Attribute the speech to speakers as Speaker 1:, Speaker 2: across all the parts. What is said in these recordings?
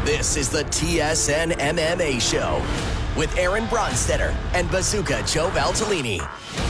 Speaker 1: This is the TSN MMA Show with Aaron Bronstetter and Bazooka Joe Valtellini.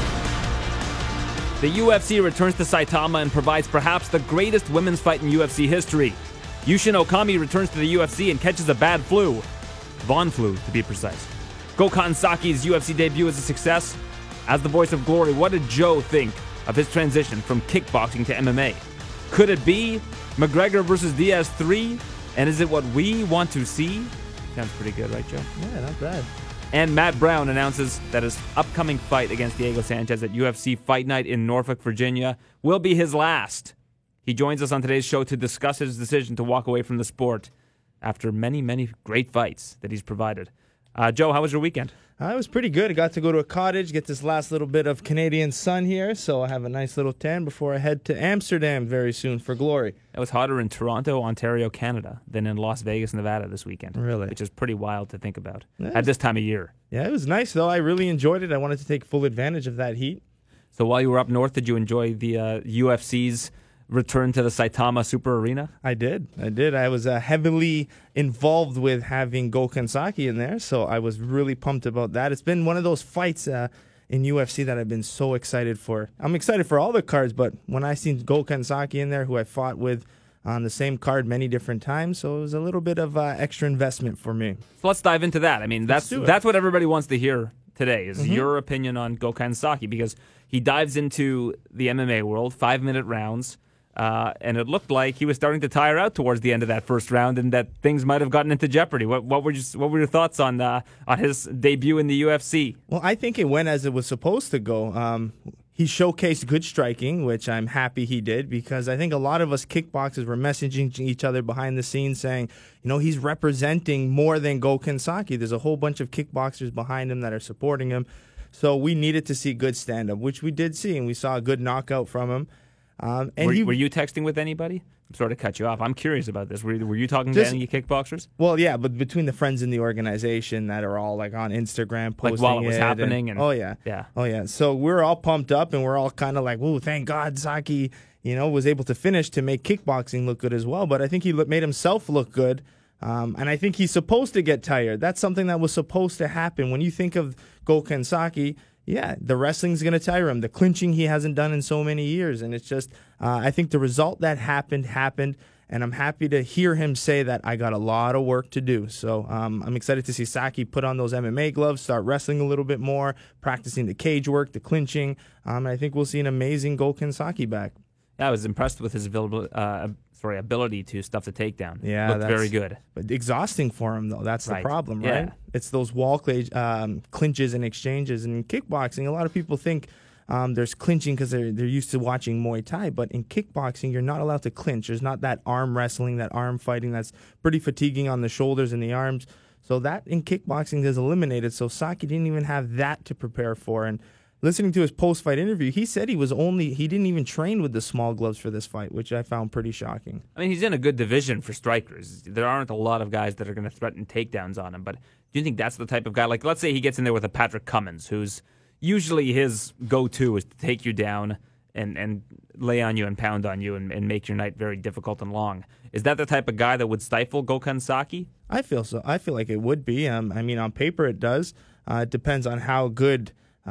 Speaker 2: The UFC returns to Saitama and provides perhaps the greatest women's fight in UFC history. Yushin Okami returns to the UFC and catches a bad flu. Von flu, to be precise. Gokhan Saki's UFC debut is a success. As the voice of glory, what did Joe think of his transition from kickboxing to MMA? Could it be McGregor versus Diaz 3? And is it what we want to see? Sounds pretty good, right, Joe?
Speaker 3: Yeah, not bad.
Speaker 2: And Matt Brown announces that his upcoming fight against Diego Sanchez at UFC Fight Night in Norfolk, Virginia, will be his last. He joins us on today's show to discuss his decision to walk away from the sport after many, many great fights that he's provided. Joe, how was your weekend?
Speaker 3: It was pretty good. I got to go to a cottage, get this last little bit of Canadian sun here, so I have a nice little tan before I head to Amsterdam very soon for glory.
Speaker 2: It was hotter in Toronto, Ontario, Canada than in Las Vegas, Nevada this weekend.
Speaker 3: Really?
Speaker 2: Which is pretty wild to think about
Speaker 3: Yeah.
Speaker 2: at this time of year.
Speaker 3: Yeah, it was nice, though. I really enjoyed it. I wanted to take full advantage of that heat.
Speaker 2: So while you were up north, did you enjoy the UFC's return to the Saitama Super Arena?
Speaker 3: I did. I was heavily involved with having Gokhan Saki in there, so I was really pumped about that. It's been one of those fights in UFC that I've been so excited for. I'm excited for all the cards, but when I seen Gokhan Saki in there, who I fought with on the same card many different times, so it was a little bit of extra investment for me.
Speaker 2: So let's dive into that. I mean, that's what everybody wants to hear today, is your opinion on Gokhan Saki, because he dives into the MMA world, 5-minute rounds, and it looked like he was starting to tire out towards the end of that first round, and that things might have gotten into jeopardy. What were your thoughts on his debut in the UFC?
Speaker 3: Well, I think it went as it was supposed to go. He showcased good striking, which I'm happy he did, because I think a lot of us kickboxers were messaging each other behind the scenes saying, he's representing more than Gokhan Saki. There's a whole bunch of kickboxers behind him that are supporting him. So we needed to see good stand-up, which we did see, and we saw a good knockout from him.
Speaker 2: Were you texting with anybody? I'm sorry to cut you off. I'm curious about this. Were you talking to any kickboxers?
Speaker 3: Well, yeah, but between the friends in the organization that are all like on Instagram posting
Speaker 2: while it was happening.
Speaker 3: Oh yeah. So we're all pumped up, and we're all kind of like, "Ooh, thank God Saki, was able to finish to make kickboxing look good as well." But I think he made himself look good, and I think he's supposed to get tired. That's something that was supposed to happen. When you think of Gokhan Saki, yeah, the wrestling's going to tire him. The clinching he hasn't done in so many years. And it's just, I think the result that happened. And I'm happy to hear him say that I got a lot of work to do. So I'm excited to see Saki put on those MMA gloves, start wrestling a little bit more, practicing the cage work, the clinching. And I think we'll see an amazing Gokhan Saki back.
Speaker 2: Yeah, I was impressed with his ability to stuff the takedown.
Speaker 3: Yeah,
Speaker 2: looked very good.
Speaker 3: But exhausting for him, though. That's the problem, right?
Speaker 2: Yeah.
Speaker 3: It's those wall clinches and exchanges. And in kickboxing, a lot of people think there's clinching because they're used to watching Muay Thai. But in kickboxing, you're not allowed to clinch. There's not that arm wrestling, that arm fighting that's pretty fatiguing on the shoulders and the arms. So that in kickboxing is eliminated. So Saki didn't even have that to prepare for. And listening to his post-fight interview, he said he didn't even train with the small gloves for this fight, which I found pretty shocking.
Speaker 2: I mean, he's in a good division for strikers. There aren't a lot of guys that are going to threaten takedowns on him, but do you think that's the type of guy? Like, let's say he gets in there with a Patrick Cummins, who's usually his go-to is to take you down and lay on you and pound on you and make your night very difficult and long. Is that the type of guy that would stifle Gokhan Saki?
Speaker 3: I feel so. I feel like it would be. I mean, on paper it does. It depends on how good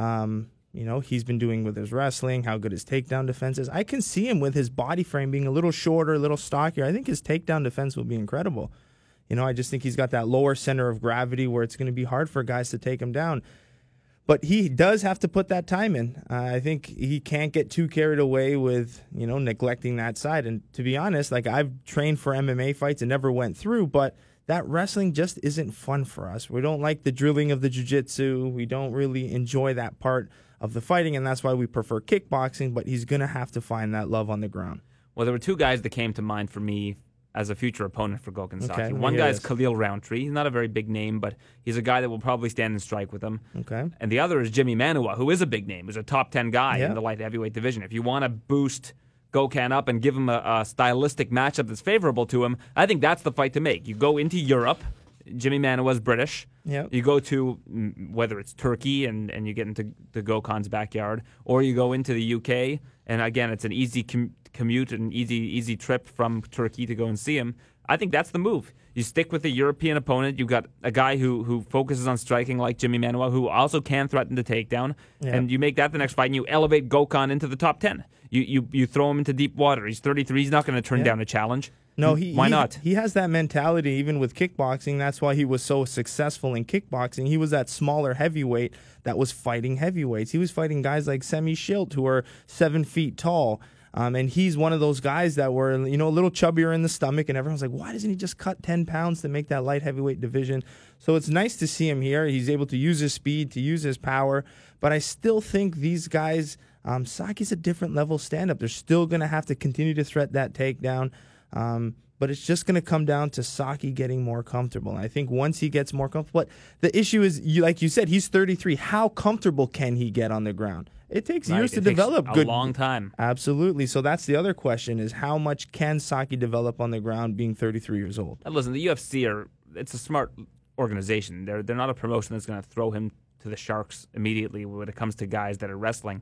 Speaker 3: he's been doing with his wrestling, how good his takedown defense is. I can see him with his body frame being a little shorter, a little stockier. I think his takedown defense will be incredible. I just think he's got that lower center of gravity where it's going to be hard for guys to take him down. But he does have to put that time in. I think he can't get too carried away with, neglecting that side. And to be honest, like I've trained for MMA fights and never went through, but that wrestling just isn't fun for us. We don't like the drilling of the jiu-jitsu. We don't really enjoy that part of the fighting, and that's why we prefer kickboxing, but he's going to have to find that love on the ground.
Speaker 2: Well, there were two guys that came to mind for me as a future opponent for Gokhan Saki.
Speaker 3: Okay,
Speaker 2: one guy is Khalil Roundtree. He's not a very big name, but he's a guy that will probably stand and strike with him.
Speaker 3: Okay.
Speaker 2: And the other is Jimmy Manuwa, who is a big name, who's a top 10 guy in the light heavyweight division. If you want to boost Gokhan up and give him a stylistic matchup that's favorable to him, I think that's the fight to make. You go into Europe. Jimmy Manuwa's British.
Speaker 3: Yep.
Speaker 2: You go to, whether it's Turkey and you get into the Gokhan's backyard, or you go into the UK, and again, it's an easy commute, an easy trip from Turkey to go and see him. I think that's the move. You stick with a European opponent. You've got a guy who focuses on striking like Jimmy Manuwa, who also can threaten the takedown. Yeah. And you make that the next fight, and you elevate Gokhan into the top 10. You throw him into deep water. He's 33. He's not going to turn down a challenge.
Speaker 3: No,
Speaker 2: why not?
Speaker 3: He has that mentality even with kickboxing. That's why he was so successful in kickboxing. He was that smaller heavyweight that was fighting heavyweights. He was fighting guys like Semi Schilt, who are 7 feet tall. And he's one of those guys that were, a little chubbier in the stomach, and everyone's like, why doesn't he just cut 10 pounds to make that light heavyweight division? So it's nice to see him here. He's able to use his speed, to use his power. But I still think these guys, Saki's a different level stand-up. They're still going to have to continue to threat that takedown. But it's just going to come down to Saki getting more comfortable. And I think once he gets more comfortable, but the issue is, like you said, he's 33. How comfortable can he get on the ground? It takes years to develop.
Speaker 2: A long time.
Speaker 3: Absolutely. So that's the other question: is how much can Saki develop on the ground, being 33 years old?
Speaker 2: And listen, the UFC it's a smart organization. They're not a promotion that's going to throw him to the sharks immediately when it comes to guys that are wrestling.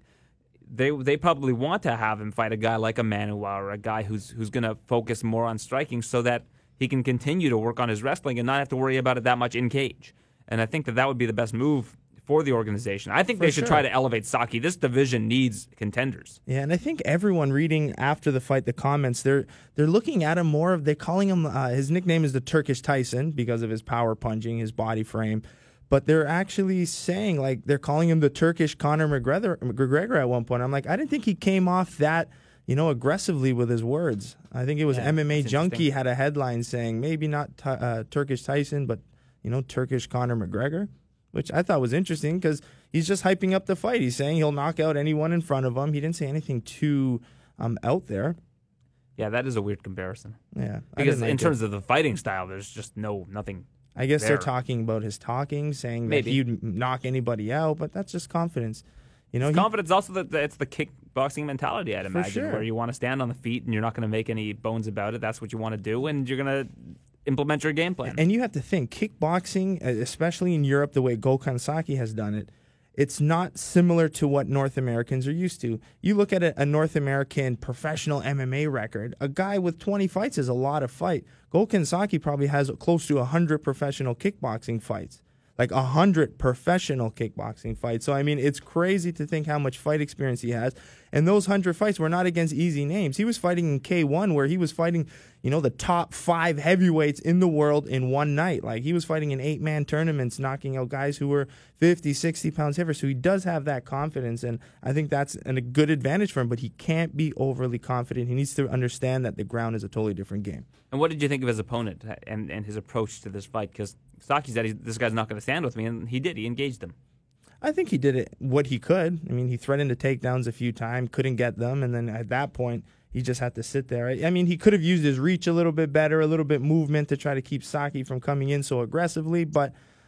Speaker 2: They probably want to have him fight a guy like a Manuwa or a guy who's going to focus more on striking so that he can continue to work on his wrestling and not have to worry about it that much in cage. And I think that would be the best move for the organization. I think they should try to elevate Saki. This division needs contenders.
Speaker 3: Yeah, and I think everyone reading after the fight, the comments, they're looking at him more of, they're calling him, his nickname is the Turkish Tyson because of his power punching, his body frame. But they're actually saying, like, they're calling him the Turkish Conor McGregor at one point. I'm like, I didn't think he came off that, aggressively with his words. I think it was MMA Junkie had a headline saying, maybe not Turkish Tyson, but, Turkish Conor McGregor, which I thought was interesting because he's just hyping up the fight. He's saying he'll knock out anyone in front of him. He didn't say anything too out there.
Speaker 2: Yeah, that is a weird comparison.
Speaker 3: Yeah.
Speaker 2: Because in terms of the fighting style, there's just nothing.
Speaker 3: I guess they're talking about his talking, saying that he'd knock anybody out, but that's just confidence.
Speaker 2: Confidence also that it's the kickboxing mentality, I'd imagine, where you want to stand on the feet and you're not going to make any bones about it. That's what you want to do, and you're going to implement your game plan.
Speaker 3: And you have to think, kickboxing, especially in Europe, the way Gokhan Saki has done it, it's not similar to what North Americans are used to. You look at a North American professional MMA record, a guy with 20 fights is a lot of fight. Gokhan Saki probably has close to 100 professional kickboxing fights. Like 100 professional kickboxing fights. So, I mean, it's crazy to think how much fight experience he has. And those 100 fights were not against easy names. He was fighting in K1 where he was fighting, the top 5 heavyweights in the world in one night. Like, he was fighting in 8-man tournaments, knocking out guys who were 50, 60 pounds heavier. So he does have that confidence, and I think that's a good advantage for him. But he can't be overly confident. He needs to understand that the ground is a totally different game.
Speaker 2: And what did you think of his opponent and his approach to this fight? Because Saki said this guy's not going to stand with me, and he did. He engaged him.
Speaker 3: I think he did what he could. I mean, he threatened to takedowns a few times, couldn't get them, and then at that point, he just had to sit there. I mean, he could have used his reach a little bit better, a little bit movement to try to keep Saki from coming in so aggressively, but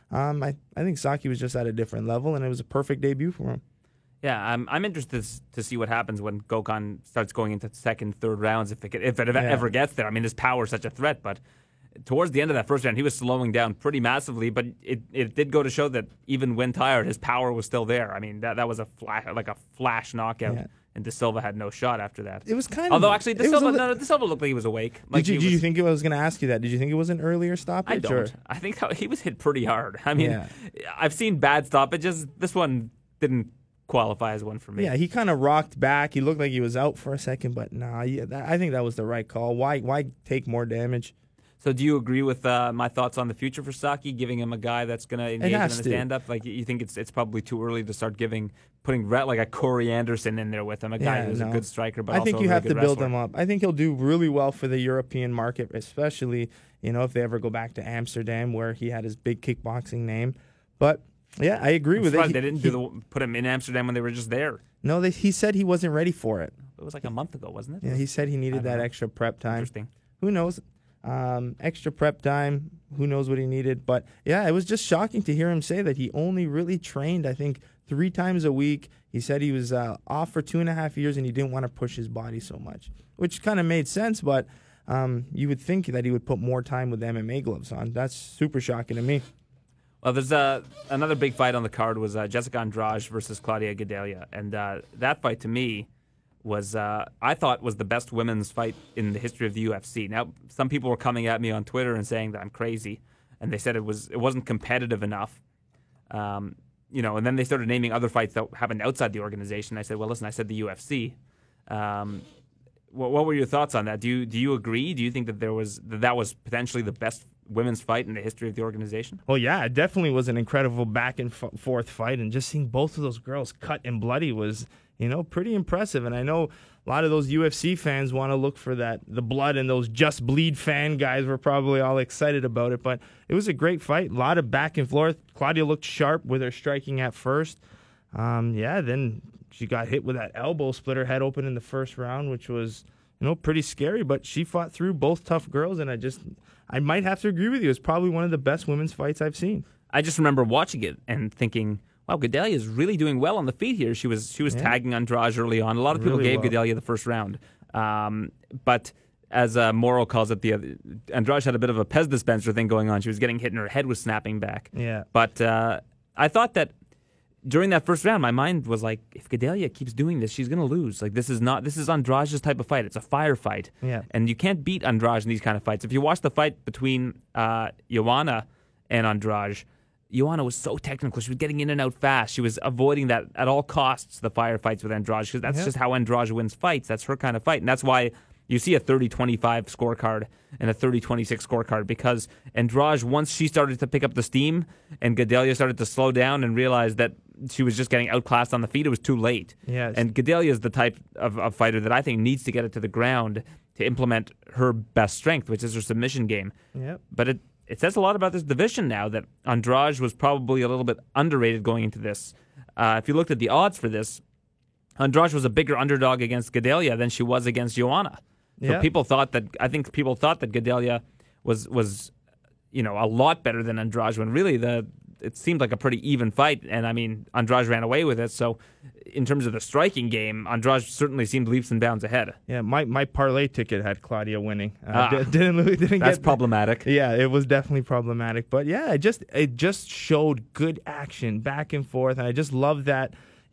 Speaker 3: I think Saki was just at a different level, and it was a perfect debut for him.
Speaker 2: Yeah, I'm interested to see what happens when Gokhan starts going into second, third rounds, if it ever gets there. I mean, his power is such a threat, but towards the end of that first round, he was slowing down pretty massively, but it did go to show that even when tired, his power was still there. I mean, that was a flash knockout, and De Silva had no shot after that.
Speaker 3: It was kind of...
Speaker 2: Although, actually, De Silva looked like he was awake.
Speaker 3: Did you think I was going to ask you that? Did you think it was an earlier stoppage?
Speaker 2: I don't. I think he was hit pretty hard. I mean, I've seen bad stoppages. This one didn't qualify as one for me.
Speaker 3: Yeah, he kind of rocked back. He looked like he was out for a second, but I think that was the right call. Why take more damage?
Speaker 2: So do you agree with my thoughts on the future for Saki, giving him a guy that's going to engage him in the stand-up? Like, you think it's probably too early to start putting like a Corey Anderson in there with him, a guy who's a good striker, but
Speaker 3: I
Speaker 2: also
Speaker 3: think you
Speaker 2: a really
Speaker 3: have to
Speaker 2: good
Speaker 3: build
Speaker 2: wrestler.
Speaker 3: him up. I think he'll do really well for the European market, especially, if they ever go back to Amsterdam where he had his big kickboxing name. But, yeah, I agree with it.
Speaker 2: They didn't put him in Amsterdam when they were just there.
Speaker 3: No, he said he wasn't ready for it.
Speaker 2: It was like a month ago, wasn't it?
Speaker 3: Yeah, he said he needed that extra prep time.
Speaker 2: Interesting.
Speaker 3: Who knows? Extra prep time. Who knows what he needed? But yeah, it was just shocking to hear him say that he only really trained, I think, 3 times a week. He said he was off for 2.5 years and he didn't want to push his body so much, which kind of made sense. But you would think that he would put more time with MMA gloves on. That's super shocking to me.
Speaker 2: Well, there's another big fight on the card was Jessica Andrade versus Claudia Gadelha, and that fight to me was I thought was the best women's fight in the history of the UFC. Now, some people were coming at me on Twitter and saying that I'm crazy, and they said it wasn't competitive enough. And then they started naming other fights that happened outside the organization. I said, well, listen, I said the UFC. What were your thoughts on that? Do you agree? Do you think that that was potentially the best women's fight in the history of the organization?
Speaker 3: Well, yeah, it definitely was an incredible back and forth fight, and just seeing both of those girls cut and bloody was, pretty impressive. And I know a lot of those UFC fans want to look for the blood, and those Just Bleed fan guys were probably all excited about it. But it was a great fight, a lot of back and forth. Claudia looked sharp with her striking at first. Then she got hit with that elbow, split her head open in the first round, which was, pretty scary. But she fought through, both tough girls, and I might have to agree with you. It's probably one of the best women's fights I've seen.
Speaker 2: I just remember watching it and thinking, wow, Gedalia is really doing well on the feet here. She was tagging Andrade early on. A lot of people gave Gedalia the first round. But as Morrow calls it, Andrade had a bit of a Pez dispenser thing going on. She was getting hit and her head was snapping back.
Speaker 3: Yeah.
Speaker 2: But I thought that during that first round, my mind was like, if Gedalia keeps doing this, she's going to lose. Like, this is Andrade's type of fight. It's a firefight.
Speaker 3: Yeah.
Speaker 2: And you can't beat Andrade in these kind of fights. If you watch the fight between Joanna and Andrade, Joanna was so technical. She was getting in and out fast. She was avoiding that at all costs, the firefights with Andrade, because that's just how Andrade wins fights. That's her kind of fight. And that's why you see a 30-25 scorecard and a 30-26 scorecard, because Andrade, once she started to pick up the steam and Gedalia started to slow down and realize that she was just getting outclassed on the feet, it was too late.
Speaker 3: Yes.
Speaker 2: And Gedalia is the type of fighter that I think needs to get it to the ground to implement her best strength, which is her submission game.
Speaker 3: Yep.
Speaker 2: But it says a lot about this division now that Andrade was probably a little bit underrated going into this. If you looked at the odds for this, Andrade was a bigger underdog against Gedalia than she was against Joanna. So people thought that Gedalia was a lot better than Andrade, when really it seemed like a pretty even fight. And I mean, Andrade ran away with it. So in terms of the striking game, Andrade certainly seemed leaps and bounds ahead.
Speaker 3: Yeah, my parlay ticket had Claudia winning. Didn't
Speaker 2: that's
Speaker 3: get
Speaker 2: problematic.
Speaker 3: Yeah, it was definitely problematic. But yeah, it just showed good action back and forth, and I just love that.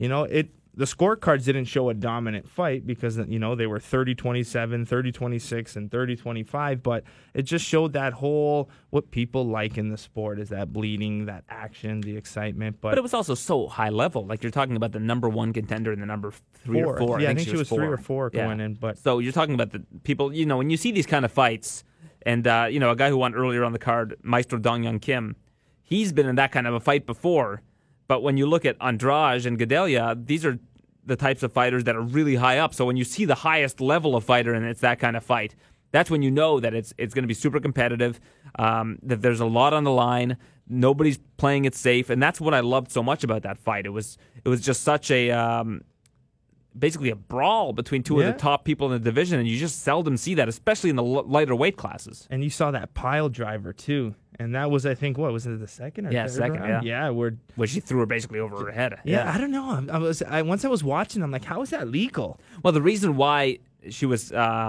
Speaker 3: The scorecards didn't show a dominant fight because, they were 30-27, 30-26, and 30-25, but it just showed that what people like in the sport is that bleeding, that action, the excitement. But
Speaker 2: it was also so high level. Like, you're talking about the number one contender and the number 3 or 4.
Speaker 3: Yeah, I think she was 3 or 4 going in. But
Speaker 2: so you're talking about the people, when you see these kind of fights, and, a guy who won earlier on the card, Maestro Dong Young Kim, he's been in that kind of a fight before. But when you look at Andrade and Gedalia, these are the types of fighters that are really high up. So when you see the highest level of fighter and it's that kind of fight, that's when you know that it's going to be super competitive, that there's a lot on the line, nobody's playing it safe, and that's what I loved so much about that fight. It was just such a basically a brawl between two of the top people in the division, and you just seldom see that, especially in the lighter weight classes.
Speaker 3: And you saw that pile driver too. And that was, I think, was it the second or third
Speaker 2: second
Speaker 3: round?
Speaker 2: Yeah, where she threw her basically over her head.
Speaker 3: Yeah, I don't know. Once I was watching, I'm like, how is that legal?
Speaker 2: Well, the reason why she was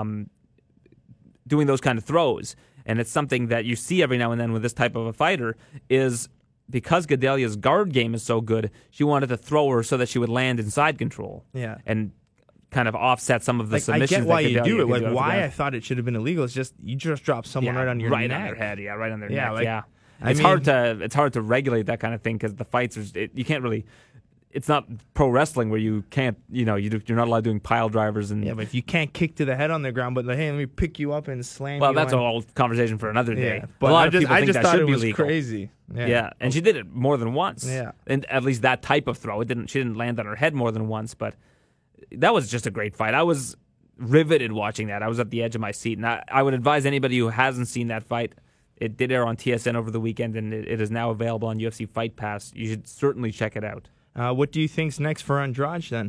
Speaker 2: doing those kind of throws, and it's something that you see every now and then with this type of a fighter, is because Gedalia's guard game is so good, she wanted to throw her so that she would land in side control.
Speaker 3: Yeah.
Speaker 2: And kind of offset some of the submissions.
Speaker 3: I get why you do it.
Speaker 2: Like,
Speaker 3: why I thought it should have been illegal. It's just you just drop someone right on your neck.
Speaker 2: Right on their head. Yeah, right on their neck.
Speaker 3: Like,
Speaker 2: yeah. It's hard to regulate that kind of thing because the fights you can't really. It's not pro wrestling where you can't. You're not allowed doing pile drivers and.
Speaker 3: Yeah, but if you can't kick to the head on the ground, but hey, let me pick you up and slam.
Speaker 2: Well,
Speaker 3: you
Speaker 2: that's a whole conversation for another day.
Speaker 3: Yeah, but
Speaker 2: a lot of people think that
Speaker 3: thought
Speaker 2: should
Speaker 3: it
Speaker 2: be
Speaker 3: was
Speaker 2: legal.
Speaker 3: Crazy.
Speaker 2: Yeah, and she did it more than once.
Speaker 3: Yeah,
Speaker 2: and at least that type of throw, she didn't land on her head more than once, but that was just a great fight. I was riveted watching that. I was at the edge of my seat, and I would advise anybody who hasn't seen that fight. It did air on TSN over the weekend, and it is now available on UFC Fight Pass. You should certainly check it out.
Speaker 3: What do you think's next for Andrade then?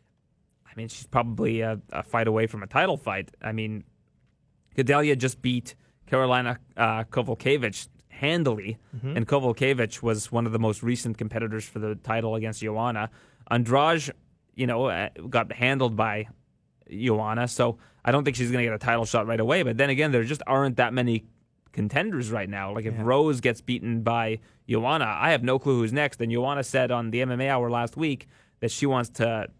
Speaker 2: I mean, she's probably a fight away from a title fight. I mean, Gedalia just beat Karolina Kowalkiewicz handily, and Kowalkiewicz was one of the most recent competitors for the title against Joanna. Andrade, got handled by Joanna, so I don't think she's going to get a title shot right away. But then again, there just aren't that many contenders right now. Like if Rose gets beaten by Joanna, I have no clue who's next. And Joanna said on the MMA Hour last week that she wants to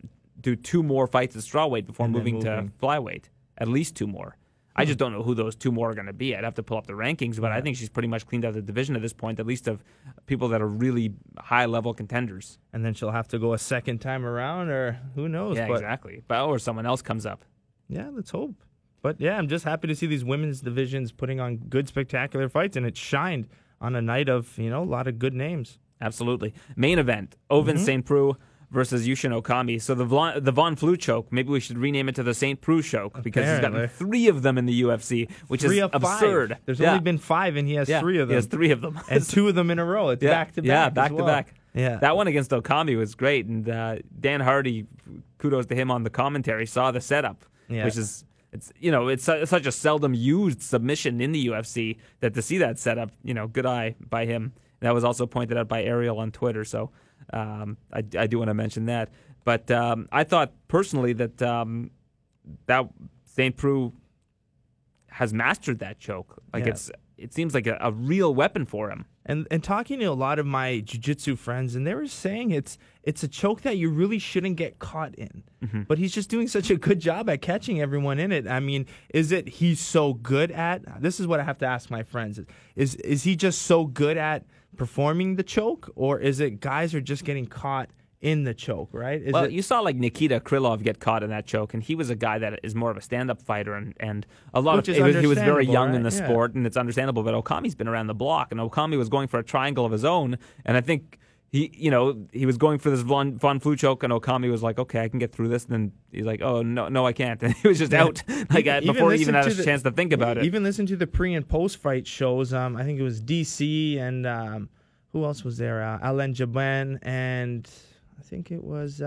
Speaker 2: do 2 more fights at strawweight before
Speaker 3: And then
Speaker 2: moving to flyweight. At least 2 more. I just don't know who those 2 more are going to be. I'd have to pull up the rankings, but I think she's pretty much cleaned out the division at this point, at least of people that are really high-level contenders.
Speaker 3: And then she'll have to go a second time around, or who knows?
Speaker 2: Yeah, exactly. Or someone else comes up.
Speaker 3: Yeah, let's hope. But yeah, I'm just happy to see these women's divisions putting on good, spectacular fights, and it shined on a night of, a lot of good names.
Speaker 2: Absolutely. Main event, Ovince St. Preux versus Yushin Okami. So the Von Flue choke, maybe we should rename it to the St. Preux choke because he's gotten 3 of them in the UFC, which is absurd.
Speaker 3: 5. There's only been 5, and he has 3 of them.
Speaker 2: He has 3 of them.
Speaker 3: And 2 of them in a row. It's back-to-back.
Speaker 2: Yeah, back-to-back.
Speaker 3: Yeah.
Speaker 2: That one against Okami was great, and Dan Hardy, kudos to him on the commentary, saw the setup, which is... It's such a seldom used submission in the UFC that to see that setup, good eye by him. That was also pointed out by Ariel on Twitter, so I do want to mention that. But I thought personally that that St. Preux has mastered that choke. It seems like a real weapon for him.
Speaker 3: And talking to a lot of my jiu-jitsu friends, and they were saying it's a choke that you really shouldn't get caught in. But he's just doing such a good job at catching everyone in it. I mean, is it he's so good at? This is what I have to ask my friends. Is he just so good at performing the choke, or is it guys are just getting caught in the choke, right?
Speaker 2: You saw like Nikita Krylov get caught in that choke, and he was a guy that is more of a stand-up fighter, and a lot of he was very young in the sport, and it's understandable. But Okami's been around the block, and Okami was going for a triangle of his own, and I think he was going for this Von Flue choke, and Okami was like, okay, I can get through this, and then he's like, oh no, I can't, and he was just out before he even had a chance to think about it.
Speaker 3: Even listen to the pre and post fight shows. I think it was DC and who else was there? Alain Jabin and. I think it was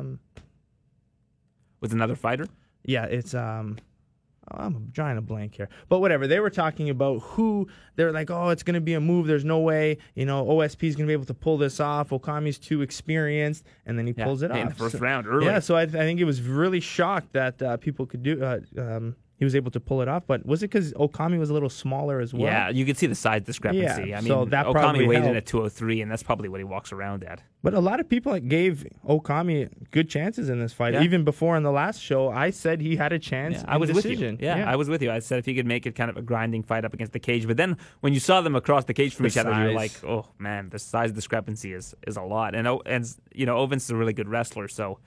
Speaker 2: with another fighter.
Speaker 3: Yeah, it's I'm drawing a blank here, but whatever. They were talking about who they're like. Oh, it's going to be a move. There's no way OSP is going to be able to pull this off. Okami's too experienced, and then he pulls it off
Speaker 2: in the first round early.
Speaker 3: Yeah, so I think it was really shocked that people could do. He was able to pull it off, but was it because Okami was a little smaller as well?
Speaker 2: Yeah, you could see the size discrepancy.
Speaker 3: Yeah,
Speaker 2: I mean,
Speaker 3: so that
Speaker 2: Okami weighed
Speaker 3: helped.
Speaker 2: in at 203, and that's probably what he walks around at.
Speaker 3: But a lot of people gave Okami good chances in this fight.
Speaker 2: Yeah.
Speaker 3: Even before in the last show, I said he had a chance.
Speaker 2: I was
Speaker 3: decision.
Speaker 2: with you. Yeah, I was with you. I said if he could make it kind of a grinding fight up against the cage. But then when you saw them across the cage from each other, you're like, oh man, the size discrepancy is a lot. And Ovince is a really good wrestler, so.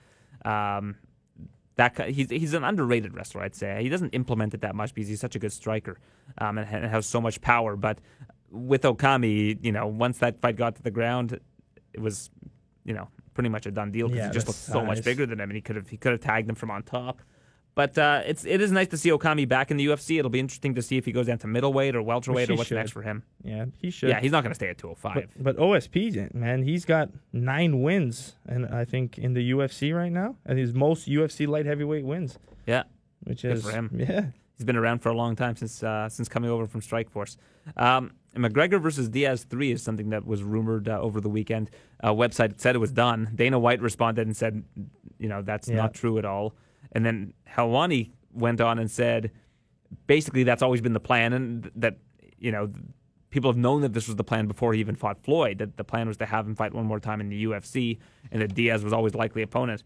Speaker 2: He's an underrated wrestler, I'd say. He doesn't implement it that much because he's such a good striker and has so much power. But with Okami, once that fight got to the ground, it was, pretty much a done deal because he just looked so much bigger than him, and he could have tagged him from on top. But it is nice to see Okami back in the UFC. It'll be interesting to see if he goes down to middleweight or welterweight or what's next for him.
Speaker 3: Yeah, he should.
Speaker 2: Yeah, he's not going to stay at 205.
Speaker 3: But OSP, man, he's got 9 wins, and I think in the UFC right now, and his most UFC light heavyweight wins.
Speaker 2: Yeah,
Speaker 3: which
Speaker 2: good
Speaker 3: is
Speaker 2: for him.
Speaker 3: Yeah,
Speaker 2: he's been around for a long time since coming over from Strikeforce. McGregor versus Diaz 3 is something that was rumored over the weekend. Website said it was done. Dana White responded and said, that's not true at all. And then Helwani went on and said, basically that's always been the plan, and that people have known that this was the plan before he even fought Floyd. That the plan was to have him fight one more time in the UFC, and that Diaz was always likely opponent.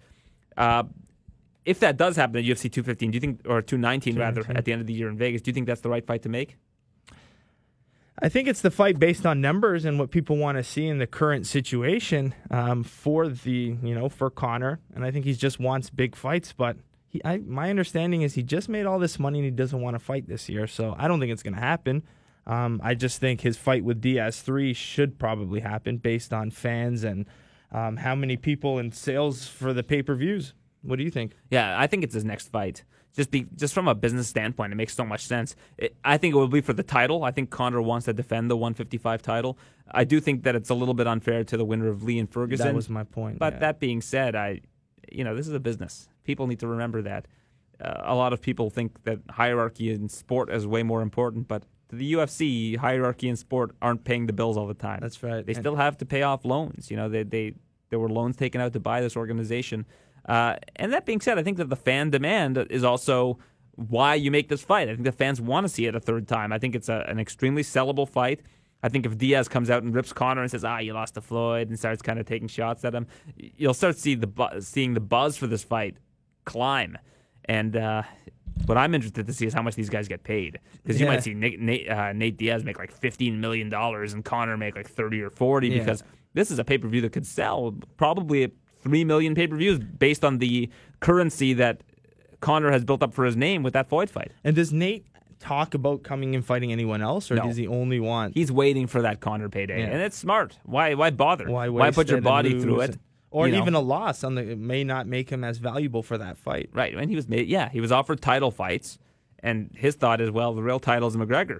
Speaker 2: If that does happen at UFC 215, do you think, or 219 rather, at the end of the year in Vegas, do you think that's the right fight to make?
Speaker 3: I think it's the fight based on numbers and what people want to see in the current situation for Conor, and I think he just wants big fights, but. My understanding is he just made all this money and he doesn't want to fight this year, so I don't think it's going to happen. I just think his fight with Diaz 3 should probably happen based on fans and how many people and sales for the pay-per-views. What do you think?
Speaker 2: Yeah, I think it's his next fight. Just from a business standpoint, it makes so much sense. I think it will be for the title. I think Conor wants to defend the 155 title. I do think that it's a little bit unfair to the winner of Lee and Ferguson.
Speaker 3: That was my point.
Speaker 2: But that being said, this is a business. People need to remember that. A lot of people think that hierarchy in sport is way more important, but to the UFC, hierarchy in sport aren't paying the bills all the time.
Speaker 3: That's right.
Speaker 2: They still have to pay off loans. There were loans taken out to buy this organization. And that being said, I think that the fan demand is also why you make this fight. I think the fans want to see it a third time. I think it's an extremely sellable fight. I think if Diaz comes out and rips Conor and says, you lost to Floyd, and starts kind of taking shots at him, you'll start seeing the buzz for this fight climb. And what I'm interested to see is how much these guys get paid. Because you might see Nate Diaz make like $15 million and Conor make like 30 or 40 because this is a pay-per-view that could sell probably 3 million pay-per-views based on the currency that Conor has built up for his name with that Floyd fight.
Speaker 3: And does Nate talk about coming and fighting anyone else, or does he only want...
Speaker 2: He's waiting for that Conor payday, and it's smart. Why bother?
Speaker 3: Why
Speaker 2: put your body through it?
Speaker 3: Or even a loss it may not make him as valuable for that fight.
Speaker 2: Right, and he was offered title fights, and his thought is, well, the real title is McGregor.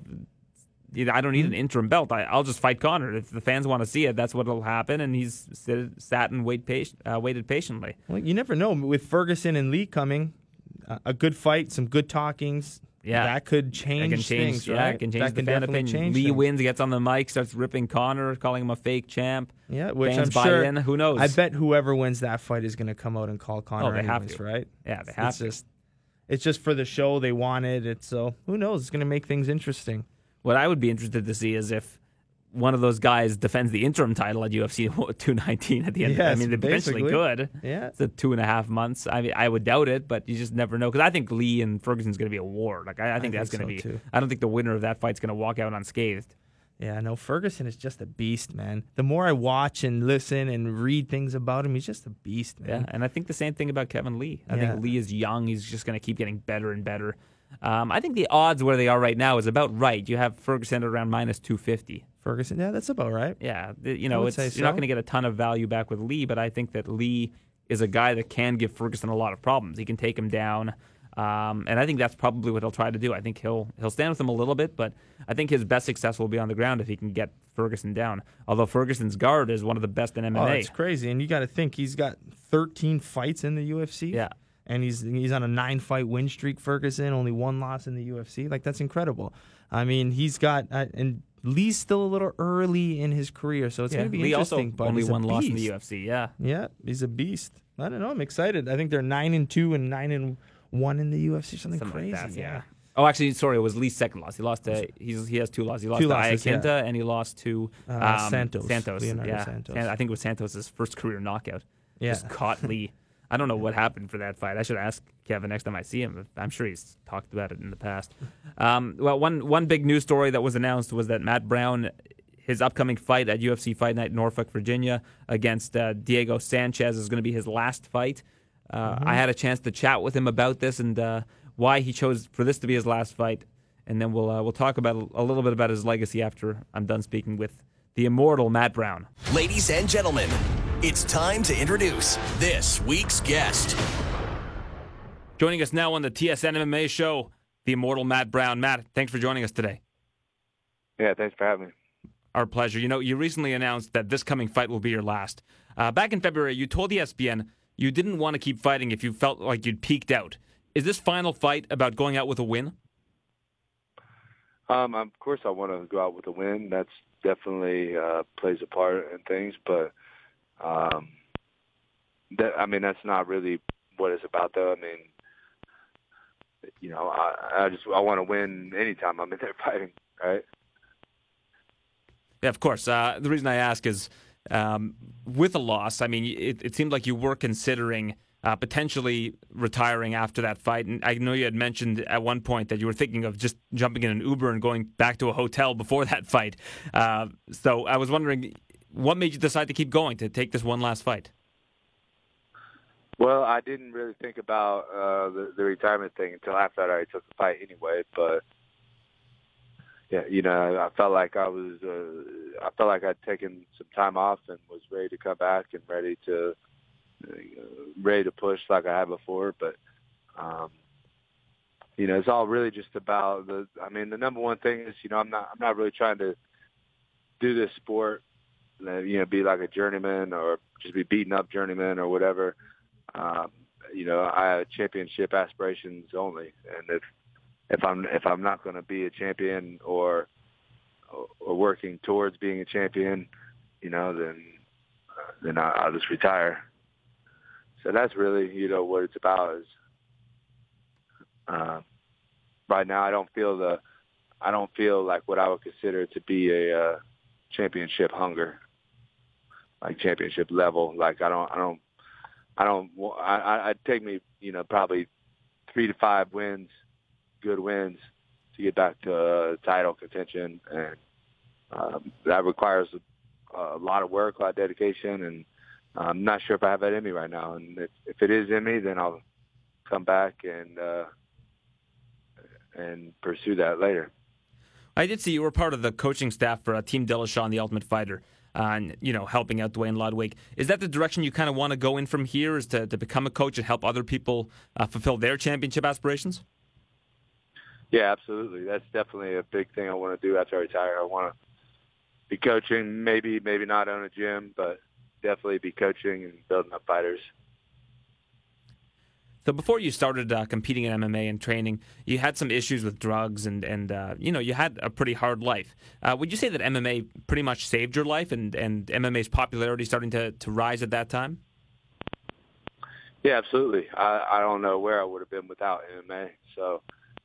Speaker 2: I don't need an interim belt. I'll just fight Conor. If the fans want to see it, that's what will happen. And he's sat and waited patiently.
Speaker 3: Well, you never know. With Ferguson and Lee coming, a good fight, some good talkings.
Speaker 2: Yeah,
Speaker 3: that could change things.
Speaker 2: Yeah,
Speaker 3: right?
Speaker 2: it can change the fan opinion. Lee wins, gets on the mic, starts ripping Conor, calling him a fake champ.
Speaker 3: Yeah, which
Speaker 2: fans
Speaker 3: I'm sure.
Speaker 2: Buy in. Who knows?
Speaker 3: I bet whoever wins that fight is going to come out and call Conor.
Speaker 2: They
Speaker 3: anyways,
Speaker 2: have to,
Speaker 3: right?
Speaker 2: Yeah, they have to.
Speaker 3: It's just for the show. They wanted it, so who knows? It's going to make things interesting.
Speaker 2: What I would be interested to see is if one of those guys defends the interim title at UFC 219 at the end.
Speaker 3: Yes,
Speaker 2: I mean, they potentially could.
Speaker 3: Yeah.
Speaker 2: It's 2.5 months. I mean, I would doubt it, but you just never know. Because I think Lee and Ferguson's going to be a war. I think that's going to be.
Speaker 3: Too.
Speaker 2: I don't think the winner of that fight's going to walk out unscathed.
Speaker 3: Yeah, no, Ferguson is just a beast, man. The more I watch and listen and read things about him, he's just a beast, man.
Speaker 2: Yeah, and I think the same thing about Kevin Lee. I think Lee is young. He's just going to keep getting better and better. I think the odds where they are right now is about right. You have Ferguson at around minus 250.
Speaker 3: Ferguson, yeah, that's about right.
Speaker 2: Yeah, you're not going to get a ton of value back with Lee, but I think that Lee is a guy that can give Ferguson a lot of problems. He can take him down, and I think that's probably what he'll try to do. I think he'll stand with him a little bit, but I think his best success will be on the ground if he can get Ferguson down. Although Ferguson's guard is one of the best in MMA.
Speaker 3: Oh, it's crazy, and you got to think he's got 13 fights in the UFC.
Speaker 2: Yeah.
Speaker 3: And he's on a 9-fight win streak, Ferguson, only one loss in the UFC. That's incredible. I mean, he's got and Lee's still a little early in his career, so it's going to be interesting.
Speaker 2: Also
Speaker 3: but
Speaker 2: only
Speaker 3: he's
Speaker 2: one
Speaker 3: a
Speaker 2: loss in
Speaker 3: beast.
Speaker 2: the UFC. Yeah,
Speaker 3: he's a beast. I don't know. I'm excited. I think they're 9-2 and 9-1 in the UFC. Something crazy.
Speaker 2: Like that, yeah. Oh, actually, sorry. It was Lee's second loss. He lost to. He has 2 losses. He lost to Iaquinta, and he lost to
Speaker 3: Santos.
Speaker 2: Yeah,
Speaker 3: Santos.
Speaker 2: I think it was Santos' first career knockout.
Speaker 3: Yeah.
Speaker 2: Just caught Lee. I don't know what happened for that fight. I should ask Kevin next time I see him. I'm sure he's talked about it in the past. Well, one big news story that was announced was that Matt Brown, his upcoming fight at UFC Fight Night in Norfolk, Virginia, against Diego Sanchez is going to be his last fight. I had a chance to chat with him about this and why he chose for this to be his last fight, and then we'll talk about a little bit about his legacy after I'm done speaking with the immortal Matt Brown.
Speaker 1: Ladies and gentlemen, it's time to introduce this week's guest.
Speaker 2: Joining us now on the TSN MMA show, the immortal Matt Brown. Matt, thanks for joining us today.
Speaker 4: Yeah, thanks for having me.
Speaker 2: Our pleasure. You recently announced that this coming fight will be your last. Back in February, you told ESPN you didn't want to keep fighting if you felt like you'd peaked out. Is this final fight about going out with a win?
Speaker 4: Of course, I want to go out with a win. That's definitely plays a part in things, but that's not really what it's about, though. I mean, I want to win anytime I'm in there fighting, right?
Speaker 2: Yeah, of course. The reason I ask is with a loss, I mean, it seemed like you were considering potentially retiring after that fight. And I know you had mentioned at one point that you were thinking of just jumping in an Uber and going back to a hotel before that fight. So I was wondering, what made you decide to keep going, to take this one last fight?
Speaker 4: Well, I didn't really think about the retirement thing until after I already took the fight anyway. But yeah, I felt like I'd taken some time off and was ready to come back and ready to push like I had before. But it's all really just about the number one thing is I'm not really trying to do this sport, be like a journeyman or just be beating up journeyman or whatever. I have championship aspirations only, and if I'm not going to be a champion or working towards being a champion, then I'll just retire. So that's really what it's about. Is right now I don't feel like what I would consider to be a championship hunger, like championship level. Like I don't I'd take me, probably 3 to 5 wins, good wins, to get back to title contention, and that requires a lot of work, a lot of dedication, and I'm not sure if I have that in me right now. And if it is in me, then I'll come back and pursue that later.
Speaker 2: I did see you were part of the coaching staff for Team Dillashaw and The Ultimate Fighter, and helping out Dwayne Ludwig. Is that the direction you kind of want to go in from here? Is to become a coach and help other people fulfill their championship aspirations?
Speaker 4: Yeah, absolutely. That's definitely a big thing I want to do after I retire. I want to be coaching, maybe not own a gym, but definitely be coaching and building up fighters.
Speaker 2: So before you started competing in MMA and training, you had some issues with drugs and you had a pretty hard life. Would you say that MMA pretty much saved your life and MMA's popularity starting to rise at that time?
Speaker 4: Yeah, absolutely. I don't know where I would have been without MMA. So,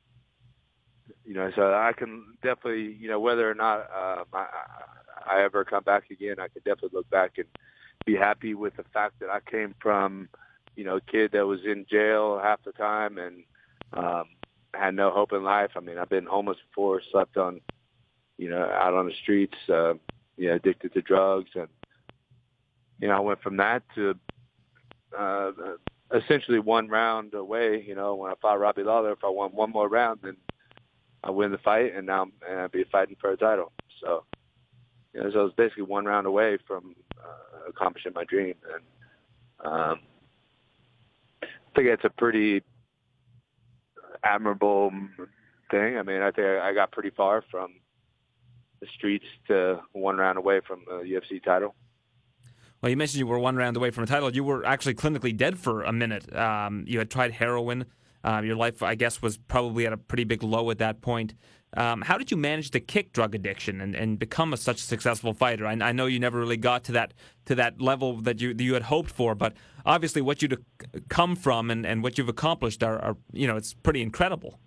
Speaker 4: so I can definitely, whether or not I ever come back again, I can definitely look back and be happy with the fact that I came from, a kid that was in jail half the time and had no hope in life. I mean, I've been homeless before, slept on, out on the streets, addicted to drugs. And, I went from that to essentially one round away. When I fought Robbie Lawler, if I won one more round, then I win the fight, and now I'd be fighting for a title. So, so it was basically one round away from accomplishing my dream. And I think it's a pretty admirable thing. I mean, I think I got pretty far from the streets to one round away from a UFC title.
Speaker 2: Well, you mentioned you were one round away from a title. You were actually clinically dead for a minute. You had tried heroin. Your life, I guess, was probably at a pretty big low at that point. How did you manage to kick drug addiction and become such a successful fighter? I know you never really got to that level that you had hoped for, but obviously what you'd come from and what you've accomplished are it's pretty incredible.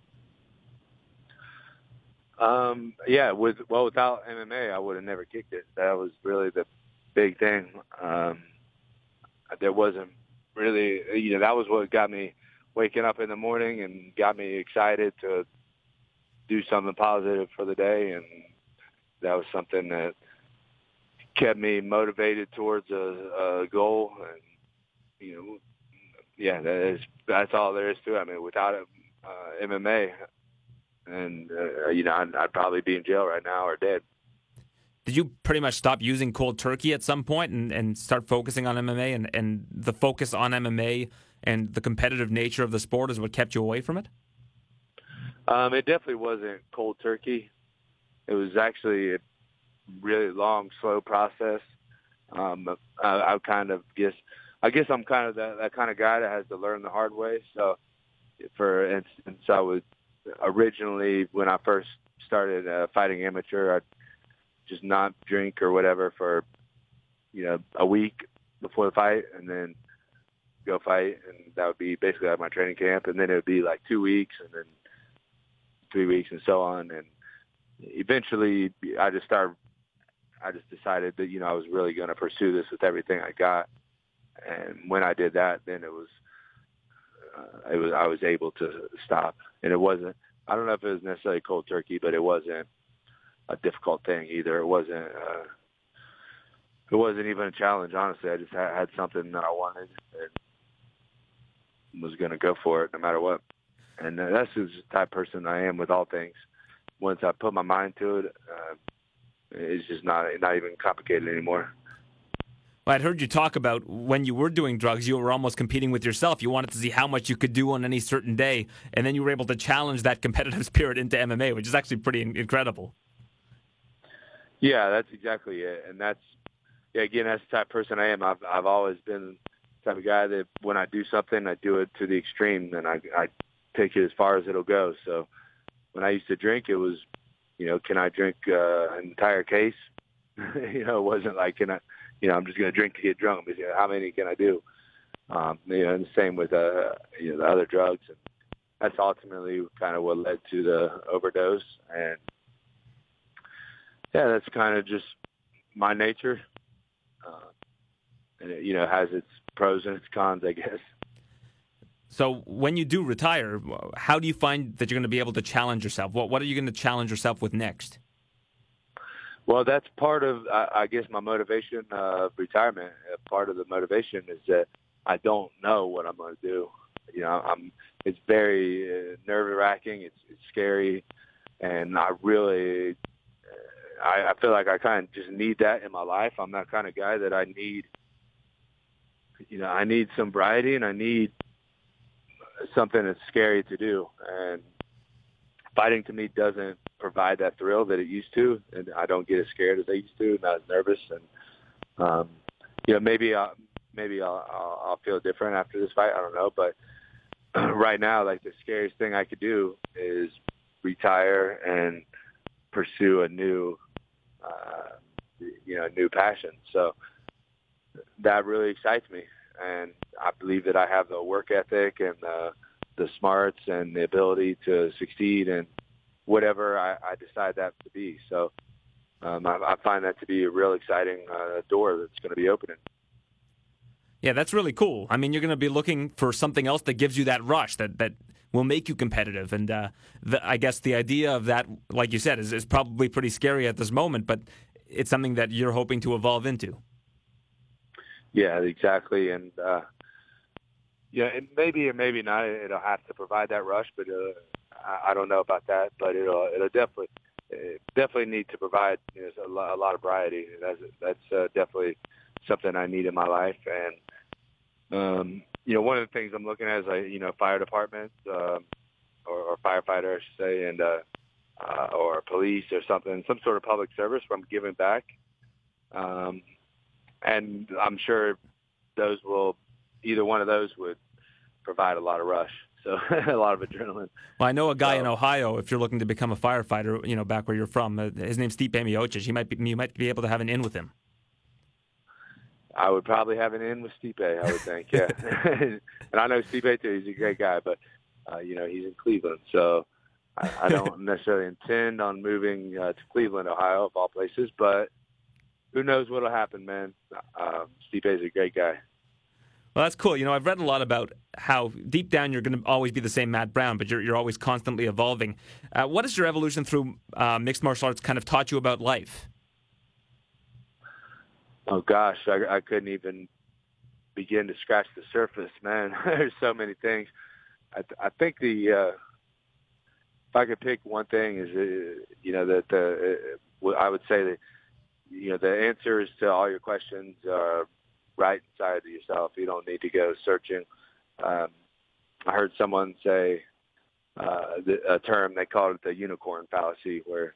Speaker 4: Without MMA, I would have never kicked it. That was really the big thing. There wasn't really, that was what got me waking up in the morning and got me excited to do something positive for the day, and that was something that kept me motivated towards a goal. And that's all there is to it. I mean, without MMA, and I'd probably be in jail right now or dead.
Speaker 2: Did you pretty much stop using cold turkey at some point and start focusing on MMA, and the focus on MMA and the competitive nature of the sport is what kept you away from it?
Speaker 4: It definitely wasn't cold turkey. It was actually a really long, slow process. I guess I'm kind of that kind of guy that has to learn the hard way. So, for instance, I was originally, when I first started fighting amateur, I'd just not drink or whatever for a week before the fight, and then go fight, and that would be basically like my training camp. And then it would be like 2 weeks, and then 3 weeks, and so on. And eventually I just decided that, I was really going to pursue this with everything I got. And when I did that, then I was able to stop. And it wasn't, I don't know if it was necessarily cold turkey, but it wasn't a difficult thing either. It wasn't even a challenge, honestly. I just had something that I wanted and was going to go for it no matter what. And that's just the type of person I am with all things. Once I put my mind to it, it's just not even complicated anymore.
Speaker 2: Well, I'd heard you talk about when you were doing drugs, you were almost competing with yourself. You wanted to see how much you could do on any certain day, and then you were able to challenge that competitive spirit into MMA, which is actually pretty incredible.
Speaker 4: Yeah, that's exactly it. And that's the type of person I am. I've always been the type of guy that when I do something, I do it to the extreme, and I take it as far as it'll go. So when I used to drink, it was, can I drink an entire case? It wasn't like, I'm just going to drink to get drunk. But, how many can I do? And the same with, the other drugs. And that's ultimately kind of what led to the overdose. And, yeah, that's kind of just my nature. and it, has its pros and its cons, I guess.
Speaker 2: So when you do retire, how do you find that you're going to be able to challenge yourself? What are you going to challenge yourself with next?
Speaker 4: Well, that's part of, I guess, my motivation of retirement. Part of the motivation is that I don't know what I'm going to do. It's very nerve-wracking. It's scary, and I really, I feel like I kind of just need that in my life. I'm that kind of guy that I need some variety, and I need something that's scary to do. And fighting to me doesn't provide that thrill that it used to, and I don't get as scared as I used to, not as nervous. And maybe I'll feel different after this fight. I don't know, but right now, like, the scariest thing I could do is retire and pursue a new passion. So that really excites me, and I believe that I have the work ethic and the smarts and the ability to succeed in whatever I decide that to be. So I find that to be a real exciting door that's going to be opening.
Speaker 2: Yeah, that's really cool. I mean, you're going to be looking for something else that gives you that rush, that will make you competitive. And I guess the idea of that, like you said, is probably pretty scary at this moment, but it's something that you're hoping to evolve into.
Speaker 4: Yeah, exactly. And, it maybe or maybe not, it'll have to provide that rush, but I don't know about that. But it'll definitely need to provide a lot of variety. That's definitely something I need in my life. And, one of the things I'm looking at is, fire department or firefighter, I should say, and or police or something, some sort of public service where I'm giving back. And I'm sure either one of those would provide a lot of rush. So a lot of adrenaline.
Speaker 2: Well, I know a guy in Ohio, if you're looking to become a firefighter, back where you're from, his name's Stipe Miocic. You might be able to have an in with him.
Speaker 4: I would probably have an in with Stipe, I would think, yeah. And I know Stipe, too. He's a great guy, but, he's in Cleveland. So I don't necessarily intend on moving to Cleveland, Ohio, of all places. But who knows what will happen, man. Stipe's a great guy.
Speaker 2: Well, that's cool. I've read a lot about how deep down you're going to always be the same Matt Brown, but you're always constantly evolving. What has your evolution through mixed martial arts kind of taught you about life?
Speaker 4: Oh, gosh, I couldn't even begin to scratch the surface, man. There's so many things. I think if I could pick one thing is, I would say that, the answers to all your questions are right inside of yourself. You don't need to go searching. I heard someone say a term, they called it the unicorn fallacy, where,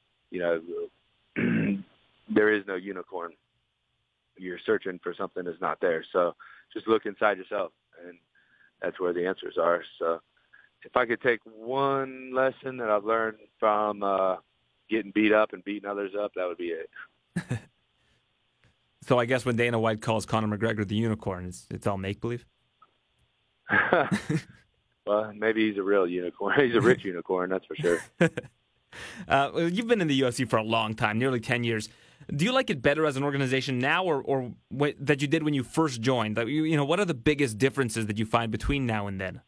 Speaker 4: there is no unicorn. You're searching for something that's not there. So just look inside yourself, and that's where the answers are. So if I could take one lesson that I've learned from getting beat up and beating others up, that would be it.
Speaker 2: So I guess when Dana White calls Conor McGregor the unicorn, it's all make-believe?
Speaker 4: Well, maybe he's a real unicorn. He's a rich unicorn, that's for sure.
Speaker 2: You've been in the UFC for a long time, nearly 10 years. Do you like it better as an organization now or that you did when you first joined? What are the biggest differences that you find between now and then?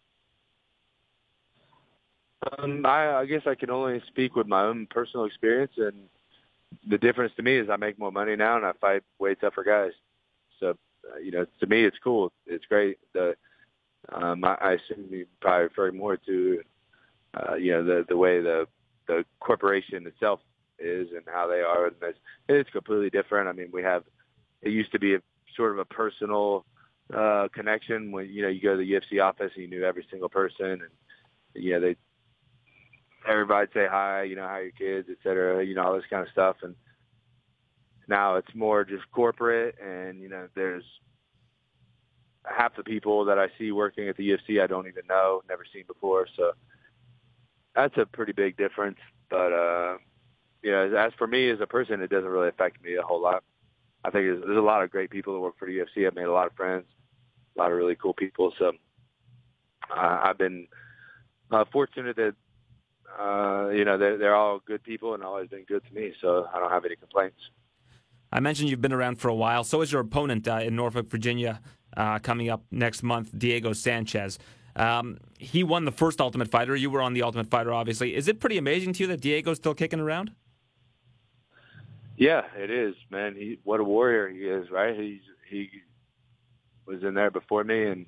Speaker 4: I guess I can only speak with my own personal experience, and the difference to me is I make more money now and I fight way tougher guys. So, to me, it's cool. It's great. I assume you probably refer more to, the way the corporation itself is and how they are. And it's completely different. I mean, it used to be a sort of a personal connection when, you go to the UFC office and you knew every single person, and, everybody'd say hi, how are your kids, et cetera, all this kind of stuff. And now it's more just corporate, and, there's half the people that I see working at the UFC I don't even know, never seen before. So that's a pretty big difference. But, as for me as a person, it doesn't really affect me a whole lot. I think there's a lot of great people that work for the UFC. I've made a lot of friends, a lot of really cool people. So I've been fortunate that, they're all good people and always been good to me. So I don't have any complaints.
Speaker 2: I mentioned you've been around for a while. So is your opponent in Norfolk, Virginia, coming up next month, Diego Sanchez. He won the first Ultimate Fighter. You were on the Ultimate Fighter, obviously. Is it pretty amazing to you that Diego's still kicking around?
Speaker 4: Yeah, it is, man. What a warrior he is, right? He was in there before me, and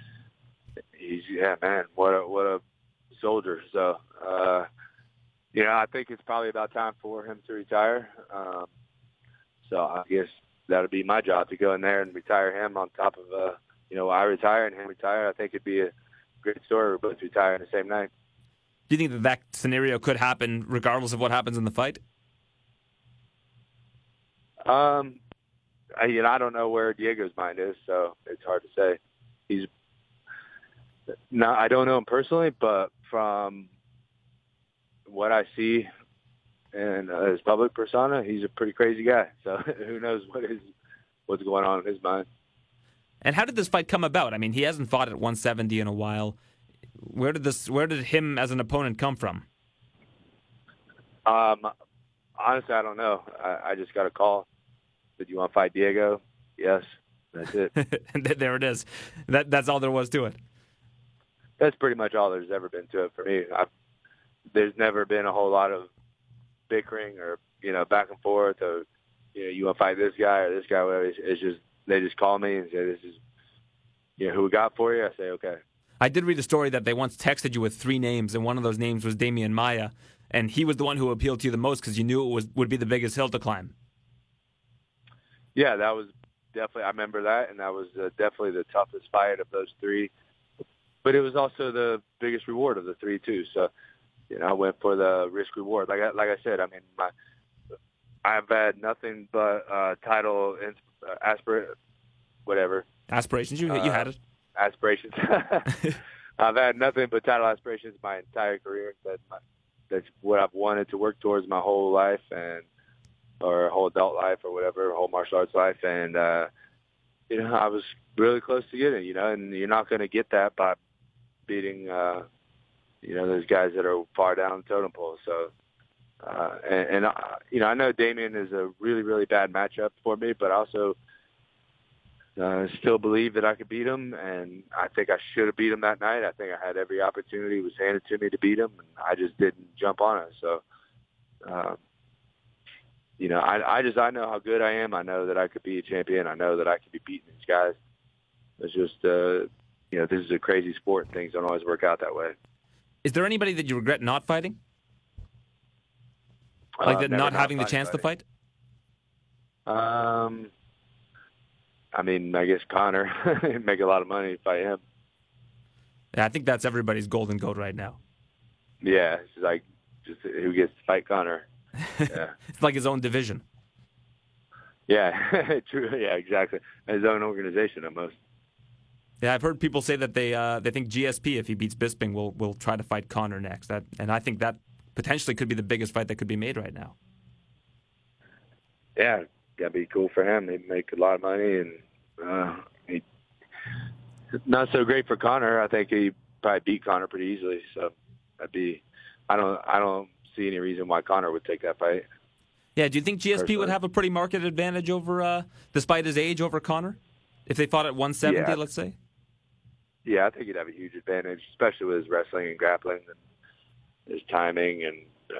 Speaker 4: man, what a soldier. So, I think it's probably about time for him to retire. So I guess that'll be my job to go in there and retire him on top of, I retire and him retire. I think it'd be a great story. We're both retiring the same night.
Speaker 2: Do you think that scenario could happen regardless of what happens in the fight?
Speaker 4: I don't know where Diego's mind is, so it's hard to say. I don't know him personally, but from what I see in his public persona, he's a pretty crazy guy. So who knows what's going on in his mind.
Speaker 2: And how did this fight come about? I mean, he hasn't fought at 170 in a while. Where did him as an opponent come from?
Speaker 4: Honestly, I don't know. I just got a call. Did you want to fight Diego? Yes. That's it.
Speaker 2: And there it is. That's all there was to it.
Speaker 4: That's pretty much all there's ever been to it for me. There's never been a whole lot of bickering or, back and forth or, you want to fight this guy or this guy, whatever. It's just, they just call me and say, this is, who we got for you? I say, okay.
Speaker 2: I did read a story that they once texted you with 3 names, and one of those names was Damian Maia, and he was the one who appealed to you the most because you knew it would be the biggest hill to climb.
Speaker 4: Yeah, that was definitely, I remember that, and that was definitely the toughest fight of those 3. But it was also the biggest reward of the 3, too. So, I went for the risk reward. Like I said, I mean, I've had nothing but title
Speaker 2: aspirations. You had it.
Speaker 4: Aspirations. I've had nothing but title aspirations my entire career. That's what I've wanted to work towards my whole life or whole adult life or whatever, whole martial arts life. And, I was really close to getting it, and you're not going to get that by beating, those guys that are far down the totem pole. So, I know Damian is a really, really bad matchup for me, but I also still believe that I could beat him, and I think I should have beat him that night. I think I had every opportunity was handed to me to beat him, and I just didn't jump on it. So, I know how good I am. I know that I could be a champion. I know that I could be beating these guys. It's just, this is a crazy sport, and things don't always work out that way.
Speaker 2: Is there anybody that you regret not fighting? Like that, not having the chance to fight?
Speaker 4: I mean, I guess Conor. Make a lot of money to fight him.
Speaker 2: Yeah, I think that's everybody's golden goat right now.
Speaker 4: Yeah, it's like just who gets to fight Conor. Yeah.
Speaker 2: It's like his own division.
Speaker 4: Yeah, true. Yeah, exactly. His own organization almost.
Speaker 2: Yeah, I've heard people say that they think GSP, if he beats Bisping, will try to fight Conor next. And I think that potentially could be the biggest fight that could be made right now.
Speaker 4: Yeah, that'd be cool for him. He'd make a lot of money, and not so great for Conor. I think he'd probably beat Conor pretty easily. So that'd be. I don't see any reason why Conor would take that fight.
Speaker 2: Yeah, do you think GSP
Speaker 4: personally
Speaker 2: would have a pretty marked advantage over, despite his age, over Conor? If they fought at 170, let's say?
Speaker 4: Yeah, I think he'd have a huge advantage, especially with his wrestling and grappling and his timing. And,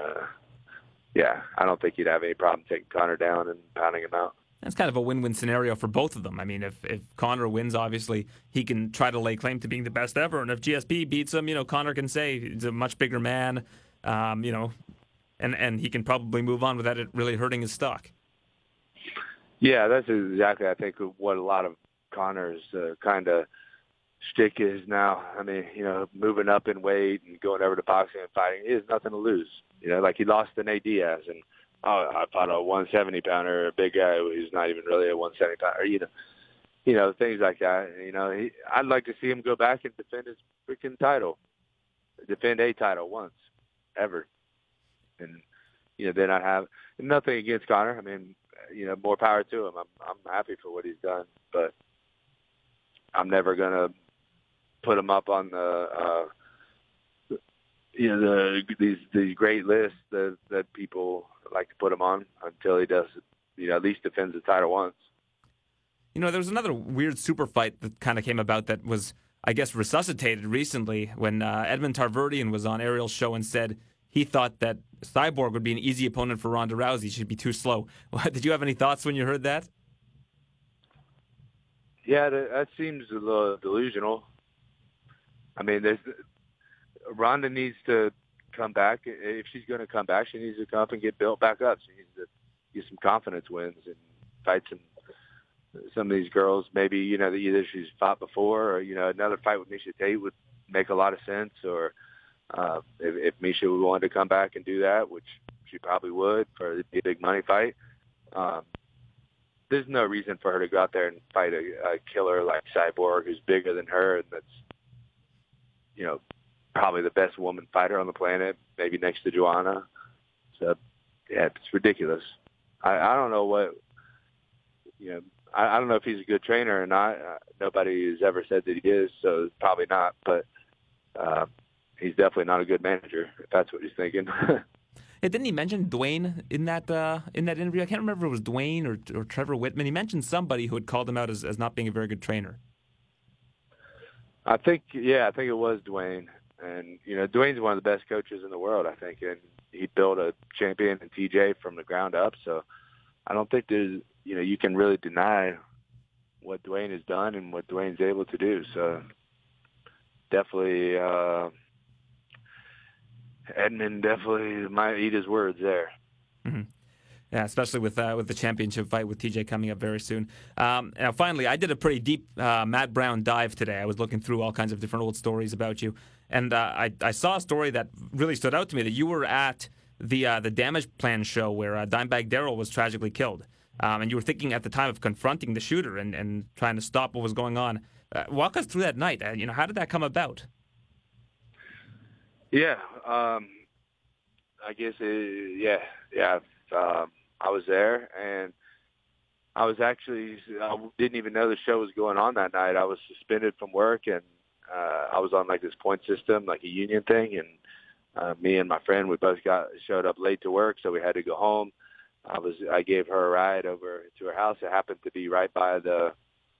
Speaker 4: I don't think he'd have any problem taking Conor down and pounding him out.
Speaker 2: That's kind of a win-win scenario for both of them. I mean, if Conor wins, obviously, he can try to lay claim to being the best ever. And if GSP beats him, Conor can say he's a much bigger man, and he can probably move on without it really hurting his stock.
Speaker 4: Yeah, that's exactly, I think, what a lot of Conor's kind of shtick is now. I mean, moving up in weight and going over to boxing and fighting, he has nothing to lose. Like he lost to Nate Diaz, and I fought a 170-pounder, a big guy who's not even really a 170-pounder. Things like that. I'd like to see him go back and defend his freaking title, defend a title once, ever. And then I have nothing against Conor. I mean, more power to him. I'm happy for what he's done, but I'm never gonna put him up on the these great lists that people like to put him on until he does at least defends the title once.
Speaker 2: There was another weird super fight that kind of came about that was, I guess, resuscitated recently when Edmund Tarverdian was on Ariel's show and said he thought that Cyborg would be an easy opponent for Ronda Rousey. She'd be too slow. Did you have any thoughts when you heard that?
Speaker 4: Yeah, that seems a little delusional. I mean, Ronda needs to come back. If she's going to come back, she needs to come up and get built back up. She needs to get some confidence wins and fight some of these girls. Maybe, either she's fought before or, another fight with Miesha Tate would make a lot of sense. Or if Miesha would want to come back and do that, which she probably would for a big money fight, there's no reason for her to go out there and fight a killer like Cyborg who's bigger than her and that's, probably the best woman fighter on the planet, maybe next to Joanna. So, yeah, it's ridiculous. I don't know what, I don't know if he's a good trainer or not. Nobody has ever said that he is, so probably not. But he's definitely not a good manager, if that's what he's thinking.
Speaker 2: Hey, didn't he mention Dwayne in that interview? I can't remember if it was Dwayne or Trevor Whitman. He mentioned somebody who had called him out as not being a very good trainer.
Speaker 4: I think it was Dwayne. And, Dwayne's one of the best coaches in the world, I think. And he built a champion in TJ from the ground up. So I don't think there's, you can really deny what Dwayne has done and what Dwayne's able to do. So definitely, Edmund definitely might eat his words there.
Speaker 2: Mm-hmm. Yeah, especially with the championship fight with TJ coming up very soon. Now, finally, I did a pretty deep Matt Brown dive today. I was looking through all kinds of different old stories about you, and I saw a story that really stood out to me, that you were at the Damage Plan show where Dimebag Darrell was tragically killed, and you were thinking at the time of confronting the shooter and trying to stop what was going on. Walk us through that night. How did that come about?
Speaker 4: Yeah, I guess, I was there, and I didn't even know the show was going on that night. I was suspended from work, and I was on like this point system, like a union thing, and me and my friend, we both showed up late to work, so we had to go home. I gave her a ride over to her house. It happened to be right by the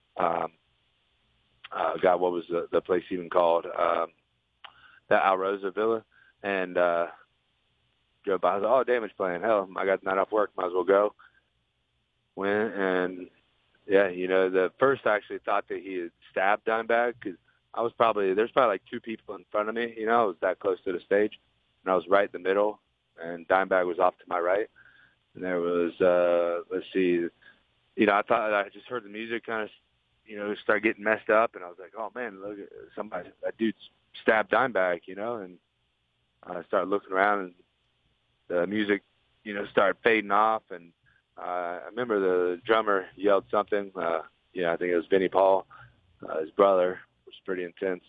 Speaker 4: what was the place even called? The Alrosa Villa, and drove by. I was like, Damage Plan. Hell, I got the night off work. Might as well go. Went, and yeah, the first I actually thought that he had stabbed Dimebag because there's probably like two people in front of me. I was that close to the stage, and I was right in the middle, and Dimebag was off to my right. And there was, let's see, I thought I just heard the music kind of, start getting messed up, and I was like, oh man, look at that dude's stabbed Dimebag, and I started looking around, and the music, started fading off, and I remember the drummer yelled something. I think it was Vinnie Paul, his brother, which was pretty intense.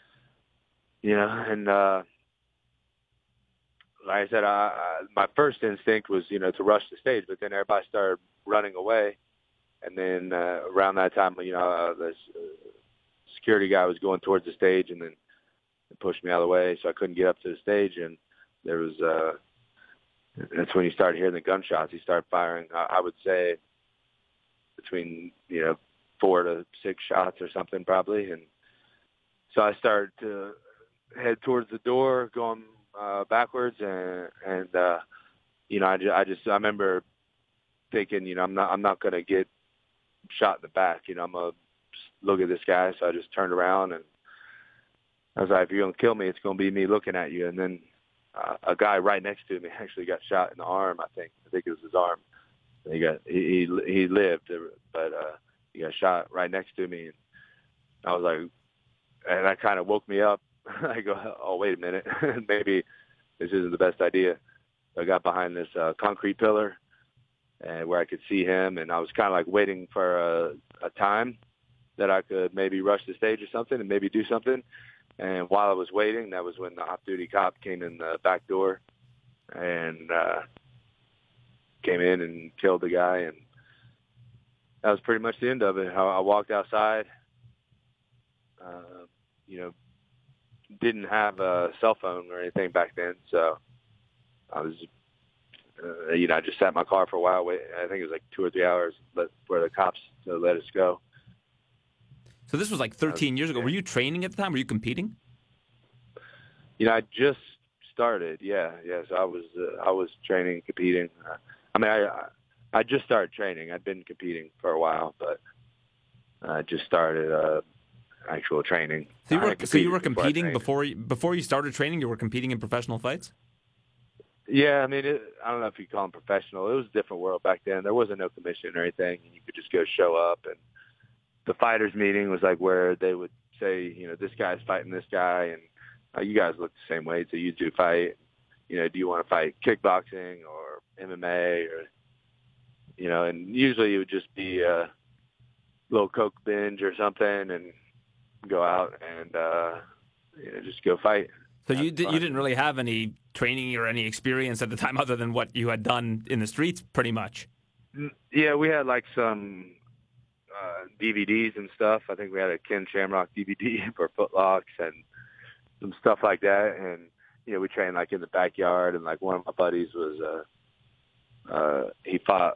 Speaker 4: And like I said, my first instinct was, to rush the stage, but then everybody started running away, and then around that time, this security guy was going towards the stage, and then pushed me out of the way, so I couldn't get up to the stage, and there was that's when you started hearing the gunshots. He started firing, I would say, between 4 to 6 shots or something probably, and so I started to head towards the door, going backwards, and I remember thinking, I'm not going to get shot in the back. I'm gonna look at this guy, so I just turned around and I was like, if you're going to kill me, it's going to be me looking at you. And then a guy right next to me actually got shot in the arm, I think it was his arm. He lived, but he got shot right next to me. And I was like, and that kind of woke me up. I go, oh, wait a minute. Maybe this isn't the best idea. So I got behind this concrete pillar and where I could see him. And I was kind of like waiting for a time that I could maybe rush the stage or something and maybe do something. And while I was waiting, that was when the off-duty cop came in the back door and came in and killed the guy. And that was pretty much the end of it. I walked outside, didn't have a cell phone or anything back then. So I was I just sat in my car for a while. I think it was like 2 or 3 hours for the cops to let us go.
Speaker 2: So this was like 13 years ago. Were you training at the time? Were you competing?
Speaker 4: I just started. Yeah. So I was training and competing. I just started training. I'd been competing for a while, but I just started actual training.
Speaker 2: So you were competing before you started training? You were competing in professional fights?
Speaker 4: Yeah, I don't know if you call them professional. It was a different world back then. There wasn't no commission or anything. You could just go show up, and the fighters meeting was like where they would say, this guy's fighting this guy, and you guys look the same way, so you do fight. Do you want to fight kickboxing or MMA or, and usually it would just be a little Coke binge or something and go out and, just go fight.
Speaker 2: So you didn't really have any training or any experience at the time other than what you had done in the streets pretty much?
Speaker 4: Yeah, we had like some DVDs and stuff. I think we had a Ken Shamrock DVD for Footlocks and some stuff like that. And, we trained like in the backyard, and like one of my buddies was, he fought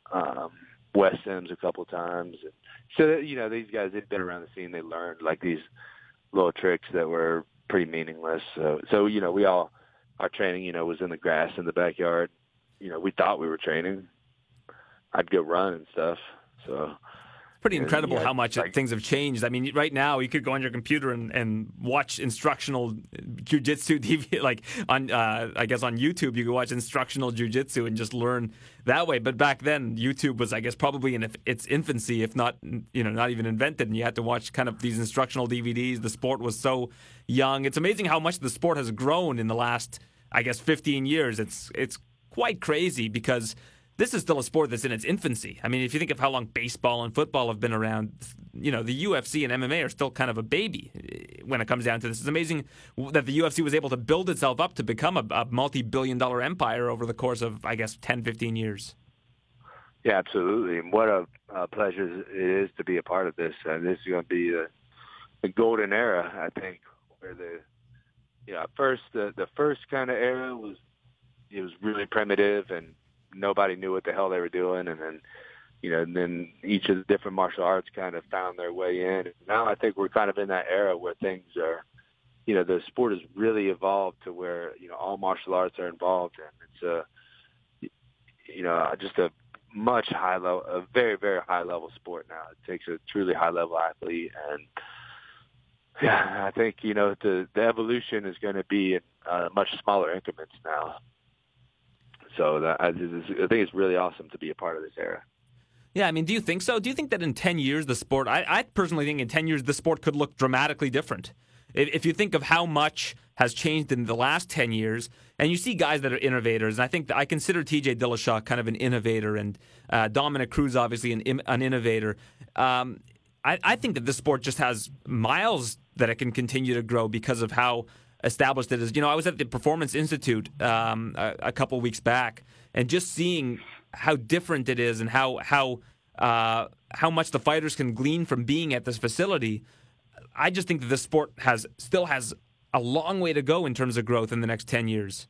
Speaker 4: Wes Sims a couple times. And so, these guys, they'd been around the scene. They learned like these little tricks that were pretty meaningless. So we all, our training, was in the grass in the backyard. We thought we were training. I'd go run and stuff. So
Speaker 2: pretty incredible how much things have changed. Right now you could go on your computer and watch instructional jiu-jitsu TV, like on I guess on YouTube you could watch instructional jiu-jitsu and just learn that way. But back then YouTube was, I guess, probably in its infancy, if not not even invented, and you had to watch kind of these instructional DVDs. The sport was so young. It's amazing how much the sport has grown in the last, I guess, 15 years. It's quite crazy because this is still a sport that's in its infancy. If you think of how long baseball and football have been around, the UFC and MMA are still kind of a baby when it comes down to this. It's amazing that the UFC was able to build itself up to become a multi-billion-dollar empire over the course of, I guess, 10, 15 years.
Speaker 4: Yeah, absolutely. And what a pleasure it is to be a part of this. This is going to be the golden era, I think, where the first kind of era was really primitive and nobody knew what the hell they were doing, and then then each of the different martial arts kind of found their way in. And now I think we're kind of in that era where things are, the sport has really evolved to where all martial arts are involved, and it's just a much high level, a very, very high level sport now. It takes a truly high level athlete, and yeah, I think the evolution is going to be in much smaller increments now. So I think it's really awesome to be a part of this era.
Speaker 2: Yeah, do you think so? Do you think that in 10 years the sport, I personally think in 10 years the sport could look dramatically different? If you think of how much has changed in the last 10 years, and you see guys that are innovators, and I think I consider TJ Dillashaw kind of an innovator, and Dominic Cruz obviously an innovator. I think that this sport just has miles that it can continue to grow because of how established it is. I was at the Performance Institute a couple weeks back, and just seeing how different it is and how much the fighters can glean from being at this facility. I just think that this sport still has a long way to go in terms of growth in the next 10 years.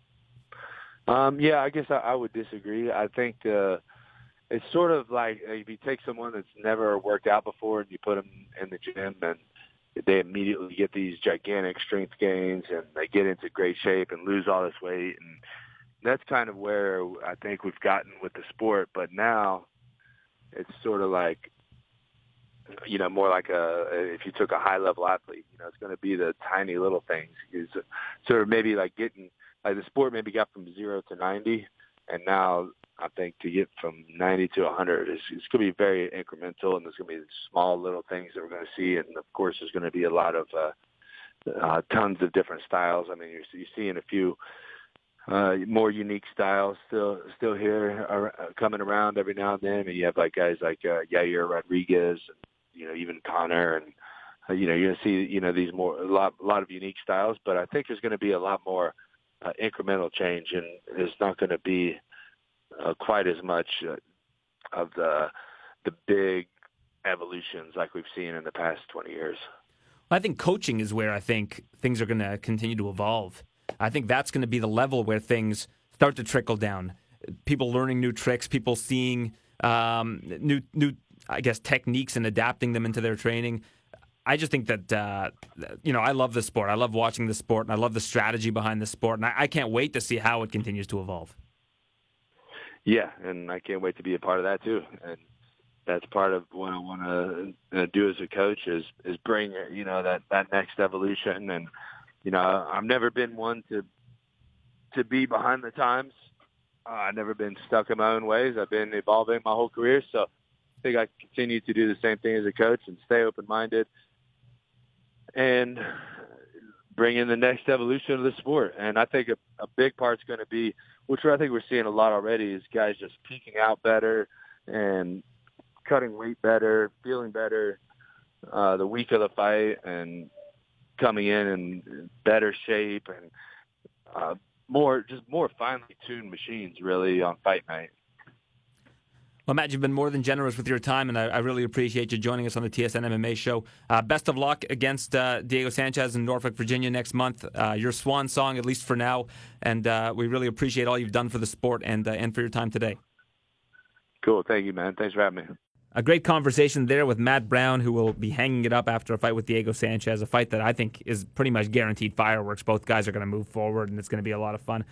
Speaker 4: Yeah, I guess I would disagree. I think it's sort of like if you take someone that's never worked out before and you put them in the gym, and they immediately get these gigantic strength gains and they get into great shape and lose all this weight. And that's kind of where I think we've gotten with the sport. But now it's sort of like, more like if you took a high level athlete, it's going to be the tiny little things. It's sort of maybe like getting, like the sport maybe got from 0 to 90. And now I think to get from 90 to 100 it's going to be very incremental, and there's going to be small little things that we're going to see. And of course, there's going to be a lot of tons of different styles. You're seeing a few more unique styles still here coming around every now and then. And you have like guys like Yair Rodriguez, and even Connor, and you're going to see these a lot of unique styles. But I think there's going to be a lot more incremental change, and there's not going to be quite as much of the big evolutions like we've seen in the past 20 years.
Speaker 2: I think coaching is where I think things are going to continue to evolve. I think that's going to be the level where things start to trickle down. People learning new tricks, people seeing new I guess techniques and adapting them into their training. I just think that I love the sport. I love watching the sport, and I love the strategy behind the sport, and I can't wait to see how it continues to evolve.
Speaker 4: Yeah, and I can't wait to be a part of that too. And that's part of what I want to do as a coach is bring that next evolution. And I've never been one to be behind the times. I've never been stuck in my own ways. I've been evolving my whole career, so I think I continue to do the same thing as a coach and stay open-minded and bring in the next evolution of the sport. And I think a big part's going to be, which I think we're seeing a lot already, is guys just peaking out better and cutting weight better, feeling better the week of the fight, and coming in better shape and more finely tuned machines really on fight night.
Speaker 2: Well, Matt, you've been more than generous with your time, and I really appreciate you joining us on the TSN MMA show. Best of luck against Diego Sanchez in Norfolk, Virginia next month. Your swan song, at least for now, and we really appreciate all you've done for the sport and for your time today.
Speaker 4: Cool. Thank you, man. Thanks for having me.
Speaker 2: A great conversation there with Matt Brown, who will be hanging it up after a fight with Diego Sanchez, a fight that I think is pretty much guaranteed fireworks. Both guys are going to move forward, and it's going to be a lot of fun.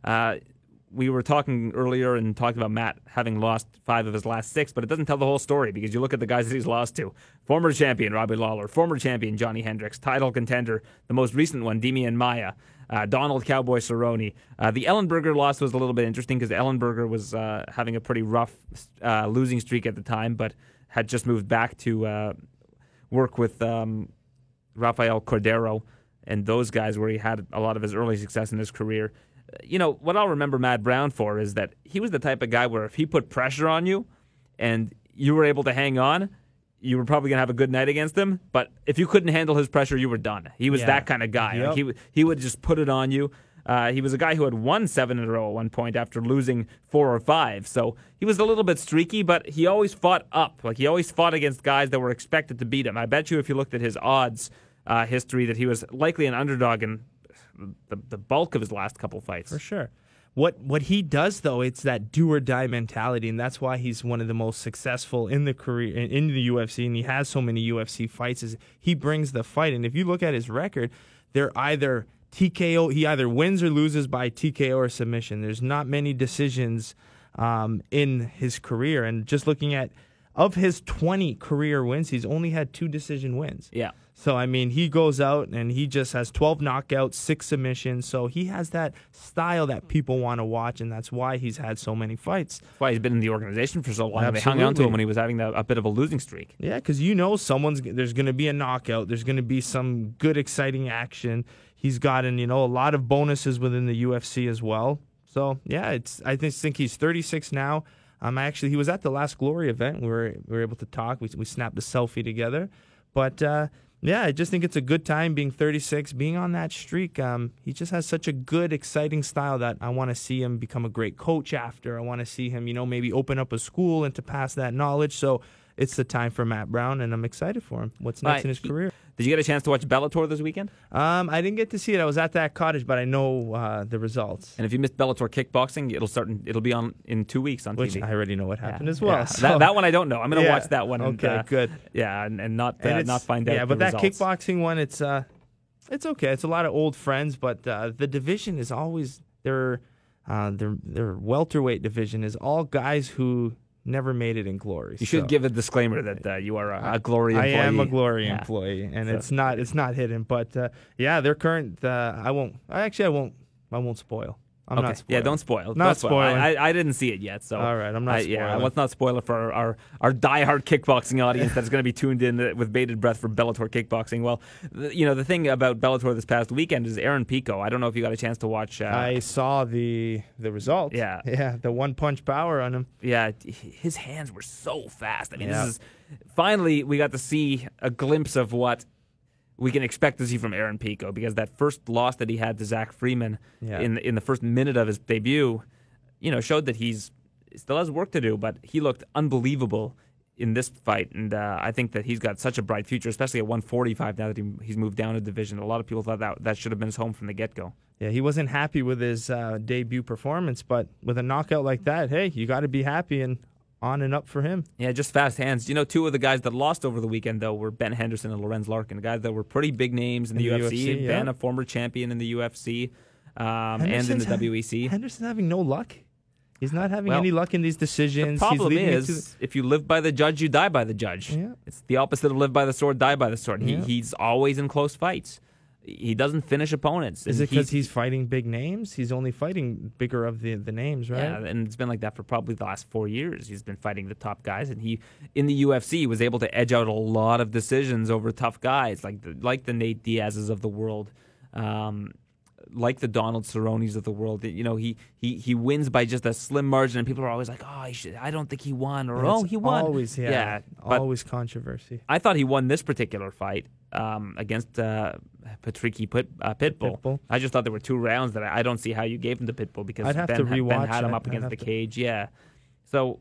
Speaker 2: We were talking earlier and talked about Matt having lost 5 of his last 6, but it doesn't tell the whole story because you look at the guys that he's lost to. Former champion Robbie Lawler, former champion Johnny Hendricks, title contender, the most recent one, Demian Maia, Donald Cowboy Cerrone. The Ellenberger loss was a little bit interesting because Ellenberger was having a pretty rough losing streak at the time, but had just moved back to work with Rafael Cordero and those guys where he had a lot of his early success in his career. What I'll remember Matt Brown for is that he was the type of guy where if he put pressure on you and you were able to hang on, you were probably going to have a good night against him. But if you couldn't handle his pressure, you were done. He was that kind of guy.
Speaker 3: Yep.
Speaker 2: Like he would just put it on you. He was a guy who had won 7 in a row at one point after losing 4 or 5. So he was a little bit streaky, but he always fought up. Like he always fought against guys that were expected to beat him. I bet you if you looked at his odds history that he was likely an underdog in the bulk of his last couple fights.
Speaker 3: For sure. What he does, though, it's that do-or-die mentality, and that's why he's one of the most successful in the career in the UFC, and he has so many UFC fights, is he brings the fight. And if you look at his record, they're either TKO, he either wins or loses by TKO or submission. There's not many decisions in his career, and just looking at, of his 20 career wins, he's only had 2 decision wins.
Speaker 2: Yeah.
Speaker 3: So, I mean, he goes out and he just has 12 knockouts, 6 submissions. So he has that style that people want to watch, and that's why he's had so many fights.
Speaker 2: That's why he's been in the organization for so long.
Speaker 3: Absolutely.
Speaker 2: They hung on to him when he was having a bit of a losing streak.
Speaker 3: Yeah, because there's going to be a knockout. There's going to be some good, exciting action. He's gotten, a lot of bonuses within the UFC as well. So, yeah, I just think he's 36 now. He was at the last Glory event. We were able to talk. We snapped a selfie together. But, yeah, I just think it's a good time being 36, being on that streak. He just has such a good, exciting style that I want to see him become a great coach after. I want to see him, maybe open up a school and to pass that knowledge. So it's the time for Matt Brown, and I'm excited for him. What's next in his career?
Speaker 2: Did you get a chance to watch Bellator this weekend?
Speaker 3: I didn't get to see it. I was at that cottage, but I know the results.
Speaker 2: And if you missed Bellator kickboxing, it'll be on in 2 weeks on
Speaker 3: Which
Speaker 2: TV.
Speaker 3: I already know what happened as well.
Speaker 2: Yeah.
Speaker 3: So.
Speaker 2: That one I don't know. I'm going to watch that one.
Speaker 3: Okay, good.
Speaker 2: Yeah, and not find out.
Speaker 3: Yeah, but
Speaker 2: the
Speaker 3: that
Speaker 2: results.
Speaker 3: kickboxing one, it's okay. It's a lot of old friends, but the division is always their welterweight division is all guys who never made it in Glory.
Speaker 2: You should give a disclaimer that you are a Glory employee.
Speaker 3: I am a Glory employee, and it's not hidden. But their current. I won't spoil. I'm not spoiling.
Speaker 2: Yeah, don't spoil.
Speaker 3: Not spoiling.
Speaker 2: I didn't see it yet, so
Speaker 3: all right, I'm not spoiling.
Speaker 2: Yeah, let's not spoil it for our diehard kickboxing audience that's going to be tuned in with bated breath for Bellator kickboxing. Well, the thing about Bellator this past weekend is Aaron Pico. I don't know if you got a chance to watch.
Speaker 3: I saw the results. Yeah, the one-punch power on him.
Speaker 2: Yeah, his hands were so fast. I mean, this is finally we got to see a glimpse of what we can expect to see from Aaron Pico, because that first loss that he had to Zach Freeman in the first minute of his debut, showed that he still has work to do, but he looked unbelievable in this fight, and I think that he's got such a bright future, especially at 145 now that he's moved down a division. A lot of people thought that should have been his home from the get-go.
Speaker 3: Yeah, he wasn't happy with his debut performance, but with a knockout like that, hey, you got to be happy, and on and up for him.
Speaker 2: Yeah, just fast hands. You know, two of the guys that lost over the weekend, though, were Ben Henderson and Lorenz Larkin, guys that were pretty big names in the UFC. Ben, a former champion in the UFC and in the WEC.
Speaker 3: Henderson's having no luck. He's not having any luck in these decisions.
Speaker 2: The problem is, if you live by the judge, you die by the judge. Yeah. It's the opposite of live by the sword, die by the sword. He's always in close fights. He doesn't finish opponents.
Speaker 3: Is it because he's fighting big names? He's only fighting bigger of the names, right?
Speaker 2: Yeah, and it's been like that for probably the last 4 years. He's been fighting the top guys, and he in the UFC was able to edge out a lot of decisions over tough guys, like the Nate Diaz's of the world, like the Donald Cerrone's of the world. You know, he wins by just a slim margin, and people are always like, "Oh, I don't think he won," or he won.
Speaker 3: Always, always controversy.
Speaker 2: I thought he won this particular fight against Patricky Pitbull. I just thought there were 2 rounds that I don't see how you gave him to Pitbull, because
Speaker 3: I'd have
Speaker 2: Ben
Speaker 3: to rewatch
Speaker 2: had him up against the cage. Yeah, so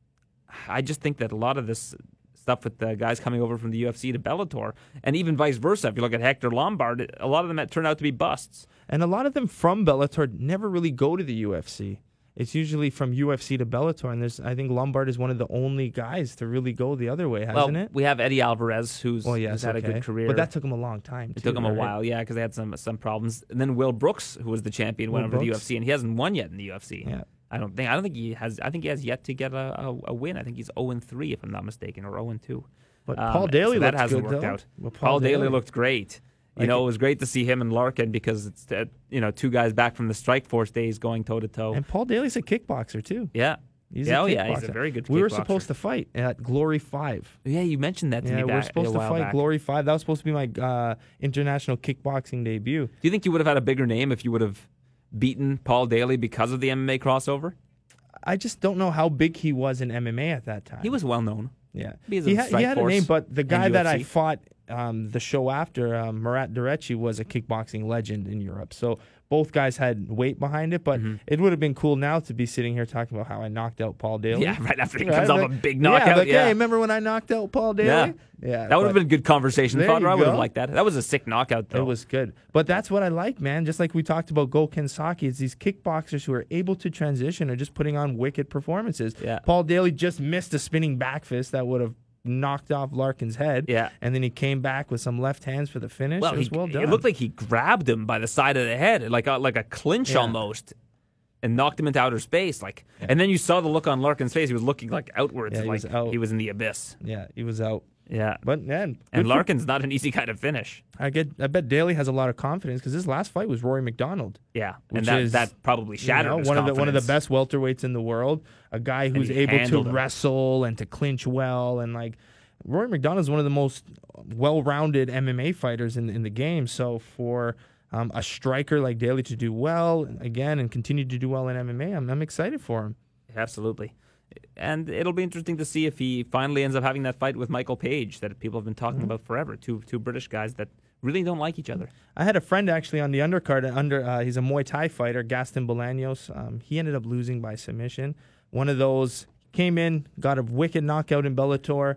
Speaker 2: I just think that a lot of this stuff with the guys coming over from the UFC to Bellator, and even vice versa. If you look at Hector Lombard, a lot of them turned out to be busts.
Speaker 3: And a lot of them from Bellator never really go to the UFC. It's usually from UFC to Bellator, and I think Lombard is one of the only guys to really go the other way, hasn't it?
Speaker 2: We have Eddie Alvarez, who's had a good career.
Speaker 3: But that took him a long time,
Speaker 2: It took him a while, yeah, because they had some problems. And then Will Brooks, who was the champion, went over to the UFC, and he hasn't won yet in the UFC.
Speaker 3: Yeah.
Speaker 2: I don't think he has. I think he has yet to get a win. I think he's 0-3, if I'm not mistaken, or 0-2.
Speaker 3: But Paul Daly
Speaker 2: that
Speaker 3: looked
Speaker 2: hasn't
Speaker 3: good,
Speaker 2: worked
Speaker 3: though.
Speaker 2: out.
Speaker 3: Well,
Speaker 2: Paul Daly looked great. You know, it was great to see him and Larkin, because it's 2 guys back from the Strikeforce days going toe to toe.
Speaker 3: And Paul Daly's a kickboxer too.
Speaker 2: Yeah.
Speaker 3: He's a kickboxer.
Speaker 2: He's a very good kickboxer.
Speaker 3: We were supposed to fight at Glory 5.
Speaker 2: Yeah, you mentioned that to me.
Speaker 3: Yeah, we're supposed to fight Glory 5. That was supposed to be my international kickboxing debut.
Speaker 2: Do you think you would have had a bigger name if you would have beaten Paul Daly because of the MMA crossover?
Speaker 3: I just don't know how big he was in MMA at that time.
Speaker 2: He was well known.
Speaker 3: Yeah, he had a name, but the guy that I fought the show after, Murat Durecci, was a kickboxing legend in Europe. So both guys had weight behind it, but it would have been cool now to be sitting here talking about how I knocked out Paul Daly.
Speaker 2: Yeah, right after he comes off a big knockout.
Speaker 3: Hey, remember when I knocked out Paul Daly?
Speaker 2: Yeah, that would have been a good conversation, Father. I would have liked that. That was a sick knockout, though.
Speaker 3: It was good. But that's what I like, man. Just like we talked about Gokhan Saki, it's these kickboxers who are able to transition or just putting on wicked performances.
Speaker 2: Yeah.
Speaker 3: Paul Daly just missed a spinning back fist that would have knocked off Larkin's head.
Speaker 2: Yeah.
Speaker 3: And then he came back with some left hands for the finish.
Speaker 2: Well,
Speaker 3: it was well done.
Speaker 2: It looked like he grabbed him by the side of the head, like a clinch almost, and knocked him into outer space. And then you saw the look on Larkin's face. He was looking outwards,
Speaker 3: he was out.
Speaker 2: He was in the abyss.
Speaker 3: Yeah, he was out.
Speaker 2: Yeah.
Speaker 3: But man,
Speaker 2: and Larkin's not an easy guy to finish.
Speaker 3: I bet Daly has a lot of confidence, because his last fight was Rory McDonald.
Speaker 2: Yeah, and that probably shattered his confidence.
Speaker 3: One of the best welterweights in the world, a guy who's able to wrestle and to clinch well, and Rory McDonald's one of the most well-rounded MMA fighters in the game. So for a striker like Daly to do well again and continue to do well in MMA, I'm excited for him.
Speaker 2: Absolutely. And it'll be interesting to see if he finally ends up having that fight with Michael Page that people have been talking about forever. Two British guys that really don't like each other.
Speaker 3: I had a friend actually on the undercard. He's a Muay Thai fighter, Gaston Bolaños. He ended up losing by submission. One of those, came in, got a wicked knockout in Bellator.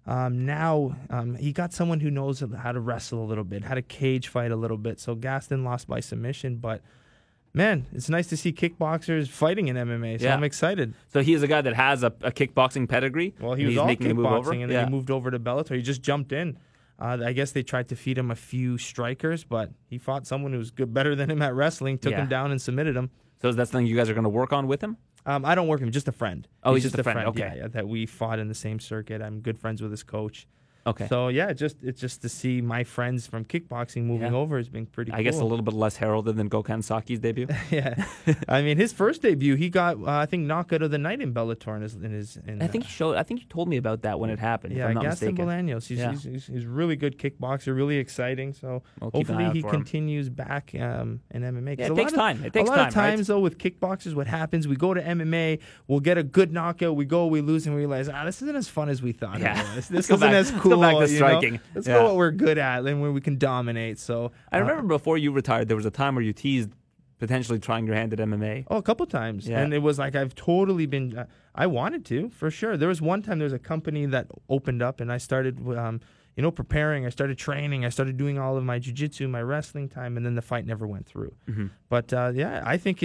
Speaker 3: Now he got someone who knows how to wrestle a little bit, how to cage fight a little bit. So Gaston lost by submission, but man, it's nice to see kickboxers fighting in MMA, so I'm excited.
Speaker 2: So he is a guy that has a kickboxing pedigree.
Speaker 3: Well, he was all kickboxing, and then he moved over to Bellator. He just jumped in. I guess they tried to feed him a few strikers, but he fought someone who was better than him at wrestling, took him down and submitted him.
Speaker 2: So is that something you guys are going to work on with him?
Speaker 3: I don't work with him, just a friend.
Speaker 2: Oh, he's just a friend. Okay.
Speaker 3: Yeah, that we fought in the same circuit. I'm good friends with his coach.
Speaker 2: Okay.
Speaker 3: So, yeah, it's just to see my friends from kickboxing moving over has been pretty cool.
Speaker 2: I guess a little bit less heralded than Gokhan Saki's debut.
Speaker 3: Yeah. I mean, his first debut, he got, I think, knockout of the night in Bellator.
Speaker 2: I think you told me about that when it happened, if I'm not
Speaker 3: Gaston
Speaker 2: mistaken.
Speaker 3: Bolaños. He's really good kickboxer, really exciting. So, hopefully he continues back in MMA.
Speaker 2: Yeah, it takes time.
Speaker 3: A lot of times, though, with kickboxers, what happens, we go to MMA, we'll get a good knockout, we lose, and we realize, this isn't as fun as we thought it was. This isn't as cool.
Speaker 2: Let's go back to striking.
Speaker 3: Let's go what we're good at and where we can dominate. So
Speaker 2: I remember before you retired, there was a time where you teased potentially trying your hand at MMA?
Speaker 3: Oh, a couple times.
Speaker 2: Yeah.
Speaker 3: And it was like I've totally been I wanted to, for sure. There was one time there was a company that opened up and I started preparing. I started training. I started doing all of my jiu-jitsu, my wrestling time, and then the fight never went through.
Speaker 2: Mm-hmm.
Speaker 3: But I think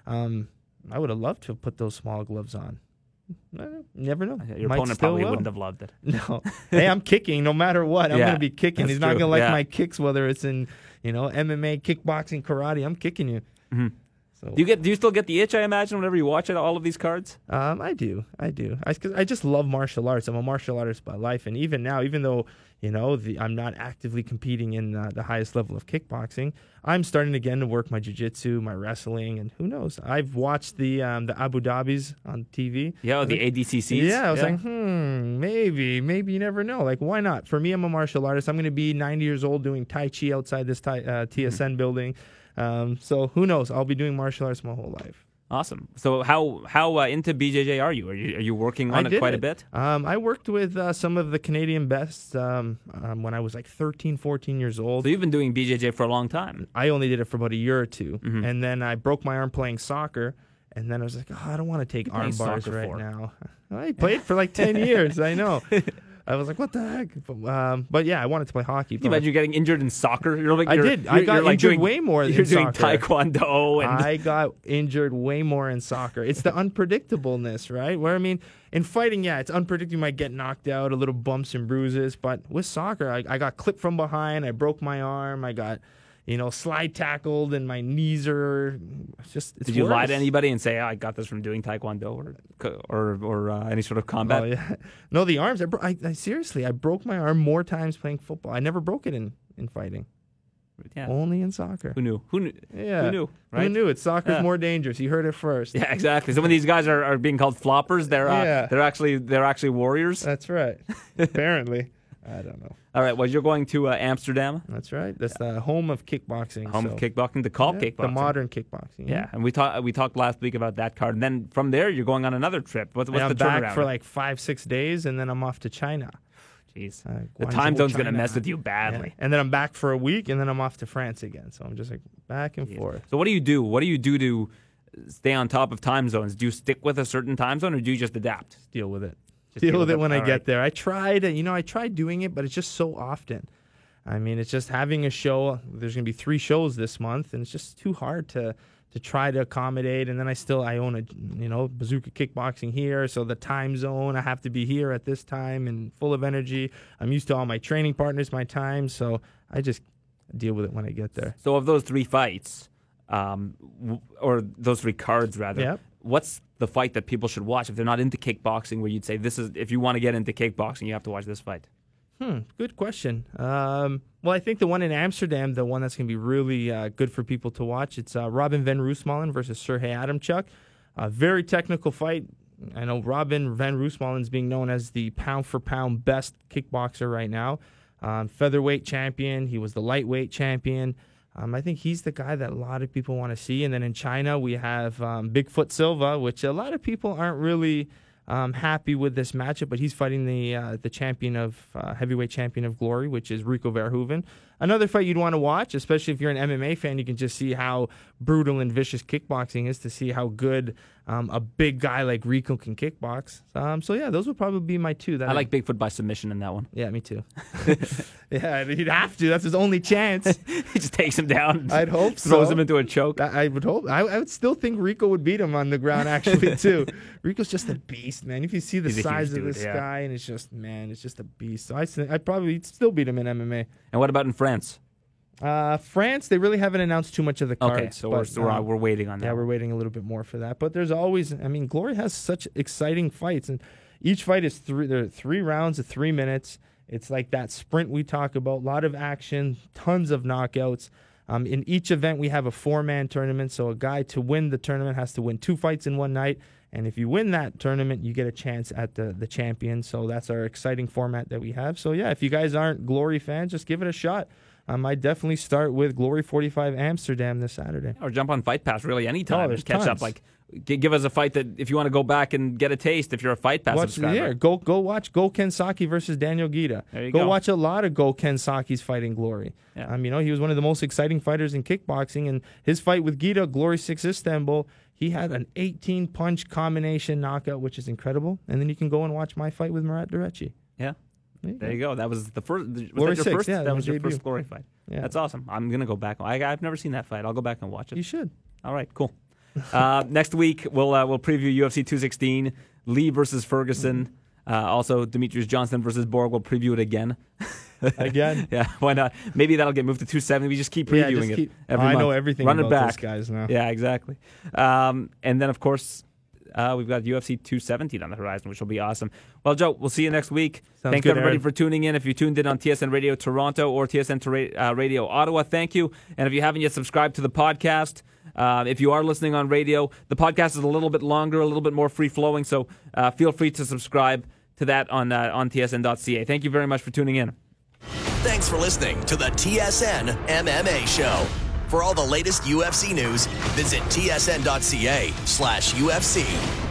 Speaker 3: I would have loved to have put those small gloves on. Never know.
Speaker 2: Your
Speaker 3: Might
Speaker 2: opponent
Speaker 3: still
Speaker 2: probably
Speaker 3: will.
Speaker 2: wouldn't have loved it.
Speaker 3: No. Hey, I'm kicking no matter what. I'm
Speaker 2: Yeah,
Speaker 3: going to be kicking.
Speaker 2: that's
Speaker 3: He's not
Speaker 2: true.
Speaker 3: going to like
Speaker 2: Yeah.
Speaker 3: my kicks, whether it's in MMA, kickboxing, karate. I'm kicking you.
Speaker 2: Mm-hmm.
Speaker 3: So
Speaker 2: Do you still get the itch, I imagine, whenever you watch all of these cards?
Speaker 3: I do. 'Cause I just love martial arts. I'm a martial artist by life, and even now, even though I'm not actively competing in the highest level of kickboxing, I'm starting again to work my jiu-jitsu, my wrestling, and who knows? I've watched the Abu Dhabis on TV.
Speaker 2: Yeah, the ADCCs.
Speaker 3: Yeah, I was like, maybe you never know. Like, why not? For me, I'm a martial artist. I'm going to be 90 years old doing Tai Chi outside this TSN building. So who knows? I'll be doing martial arts my whole life.
Speaker 2: Awesome. So how into BJJ are you? Are you working on it quite a bit?
Speaker 3: I worked with some of the Canadian bests when I was like 13, 14 years old.
Speaker 2: So you've been doing BJJ for a long time.
Speaker 3: I only did it for about a year or two.
Speaker 2: Mm-hmm.
Speaker 3: And then I broke my arm playing soccer. And then I was like, I don't want to take arm bars
Speaker 2: soccer
Speaker 3: right
Speaker 2: for?
Speaker 3: now. I played for like 10 years. I know. I was like, what the heck? But yeah, I wanted to play hockey.
Speaker 2: Can you imagine you getting injured in soccer?
Speaker 3: I did. I got injured way more
Speaker 2: You're
Speaker 3: in
Speaker 2: doing
Speaker 3: soccer.
Speaker 2: taekwondo. And
Speaker 3: I got injured way more in soccer. It's the unpredictableness, right? Where, I mean, in fighting, yeah, it's unpredictable. You might get knocked out, a little bumps and bruises. But with soccer, I got clipped from behind. I broke my arm. I got, slide tackled, and my knees are it's
Speaker 2: Did you lie to
Speaker 3: worse.
Speaker 2: anybody and say, I got this from doing taekwondo or any sort of combat?
Speaker 3: Oh, yeah. No, the arms. I seriously, I broke my arm more times playing football. I never broke it in fighting.
Speaker 2: Yeah.
Speaker 3: Only in soccer.
Speaker 2: Who knew?
Speaker 3: Yeah.
Speaker 2: Who knew? Right?
Speaker 3: Who knew it? Soccer's
Speaker 2: Yeah.
Speaker 3: more dangerous. You heard it first.
Speaker 2: Yeah, exactly. So when these guys are being called floppers, they're actually warriors.
Speaker 3: That's right. Apparently. I don't know.
Speaker 2: All right. Well, you're going to Amsterdam,
Speaker 3: That's right. That's the home of kickboxing.
Speaker 2: home of
Speaker 3: so-
Speaker 2: kickboxing, the call
Speaker 3: Yeah,
Speaker 2: kickboxing.
Speaker 3: The modern kickboxing.
Speaker 2: Yeah, and we talked last week about that card, and then from there you're going on another trip. What's
Speaker 3: And
Speaker 2: the
Speaker 3: I'm
Speaker 2: turnaround?
Speaker 3: back for like 5-6 days, and then I'm off to China.
Speaker 2: Jeez, the
Speaker 3: Guangzhou,
Speaker 2: time zone's going to
Speaker 3: China.
Speaker 2: mess with you
Speaker 3: Yeah.
Speaker 2: badly.
Speaker 3: And then I'm back for a week, and then I'm off to France again. So I'm just like back and forth.
Speaker 2: So what do you do? What do you do to stay on top of time zones? Do you stick with a certain time zone, or do you just adapt?
Speaker 3: Deal with it.
Speaker 2: Just
Speaker 3: Deal with it when I
Speaker 2: All
Speaker 3: get
Speaker 2: right.
Speaker 3: there. I tried doing it, but it's just so often. I mean, it's just having a show. There's going to be 3 shows this month, and it's just too hard to try to accommodate. And then I own a Bazooka Kickboxing here, so the time zone, I have to be here at this time and full of energy. I'm used to all my training partners, my time, so I just deal with it when I get there.
Speaker 2: So of those 3 fights, or those 3 cards rather,
Speaker 3: Yep.
Speaker 2: what's the fight that people should watch if they're not into kickboxing? Where you'd say if you want to get into kickboxing, you have to watch this fight.
Speaker 3: Good question. Well, I think the one in Amsterdam, the one that's going to be really good for people to watch, it's Robin van Roosmalen versus Sergey Adamchuk. A very technical fight. I know Robin van Roosmalen is being known as the pound-for-pound best kickboxer right now. Featherweight champion. He was the lightweight champion. I think he's the guy that a lot of people want to see. And then in China, we have Bigfoot Silva, which a lot of people aren't really happy with this matchup, but he's fighting the champion of heavyweight champion of Glory, which is Rico Verhoeven. Another fight you'd want to watch, especially if you're an MMA fan. You can just see how brutal and vicious kickboxing is, to see how good a big guy like Rico can kickbox. So yeah, those would probably be my 2.
Speaker 2: I like Bigfoot by submission in that one.
Speaker 3: Yeah, me too. Yeah, he'd have to. That's his only chance.
Speaker 2: He just takes him down.
Speaker 3: I'd hope
Speaker 2: throws
Speaker 3: so.
Speaker 2: him into a choke.
Speaker 3: I would hope. I would still think Rico would beat him on the ground, actually, too. Rico's just a beast, man. If you see the
Speaker 2: He's a
Speaker 3: size
Speaker 2: huge
Speaker 3: of
Speaker 2: dude,
Speaker 3: this
Speaker 2: yeah.
Speaker 3: guy, and it's just a beast. So I'd probably still beat him in MMA.
Speaker 2: And what about in France?
Speaker 3: France, they really haven't announced too much of the cards.
Speaker 2: Okay, so
Speaker 3: but,
Speaker 2: we're waiting on that.
Speaker 3: yeah, we're waiting a little bit more for that. But there's always, Glory has such exciting fights, and each fight is there are 3 rounds of 3 minutes. It's like that sprint we talk about, a lot of action, tons of knockouts. In each event, we have a 4-man tournament, so a guy to win the tournament has to win 2 fights in one night. And if you win that tournament, you get a chance at the champion. So that's our exciting format that we have. So yeah, if you guys aren't Glory fans, just give it a shot. I'd definitely start with Glory 45 Amsterdam this Saturday.
Speaker 2: Or jump on Fight Pass really anytime.
Speaker 3: Oh, there's
Speaker 2: Just catch up.
Speaker 3: tons.
Speaker 2: Like give us a fight that if you want to go back and get a taste, if you're a Fight Pass subscriber.
Speaker 3: Yeah, go watch Ken Saki versus Daniel Guida.
Speaker 2: There you go.
Speaker 3: Go watch a lot of Ken Saki's fighting glory.
Speaker 2: Yeah.
Speaker 3: He was one of the most exciting fighters in kickboxing, and his fight with Guida, Glory 6 Istanbul, he had an 18-punch combination knockout, which is incredible. And then you can go and watch my fight with Murat Durecci.
Speaker 2: Yeah. There you go. That was the first. Was
Speaker 3: Glory
Speaker 2: that your
Speaker 3: 6,
Speaker 2: first?
Speaker 3: yeah,
Speaker 2: that was your
Speaker 3: debut.
Speaker 2: first Glory fight.
Speaker 3: Yeah.
Speaker 2: That's awesome. I'm gonna go back. I've never seen that fight. I'll go back and watch it.
Speaker 3: You should.
Speaker 2: All right, cool. Next week we'll preview UFC 216, Lee versus Ferguson. Also, Demetrius Johnson versus Borg. We'll preview it again.
Speaker 3: Again?
Speaker 2: Yeah, why not? Maybe that'll get moved to 270. We just keep previewing it every month.
Speaker 3: I know everything
Speaker 2: Run
Speaker 3: about
Speaker 2: it back.
Speaker 3: those guys now.
Speaker 2: Yeah, exactly. And then, of course, we've got UFC 217 on the horizon, which will be awesome. Well, Joe, we'll see you next week.
Speaker 3: Sounds
Speaker 2: Thanks
Speaker 3: good,
Speaker 2: everybody
Speaker 3: Aaron.
Speaker 2: for tuning in. If you tuned in on TSN Radio Toronto or TSN Radio Ottawa, thank you. And if you haven't yet subscribed to the podcast, if you are listening on radio, the podcast is a little bit longer, a little bit more free-flowing, so feel free to subscribe to that on tsn.ca. Thank you very much for tuning in.
Speaker 1: Thanks for listening to the TSN MMA Show. For all the latest UFC news, visit tsn.ca/UFC.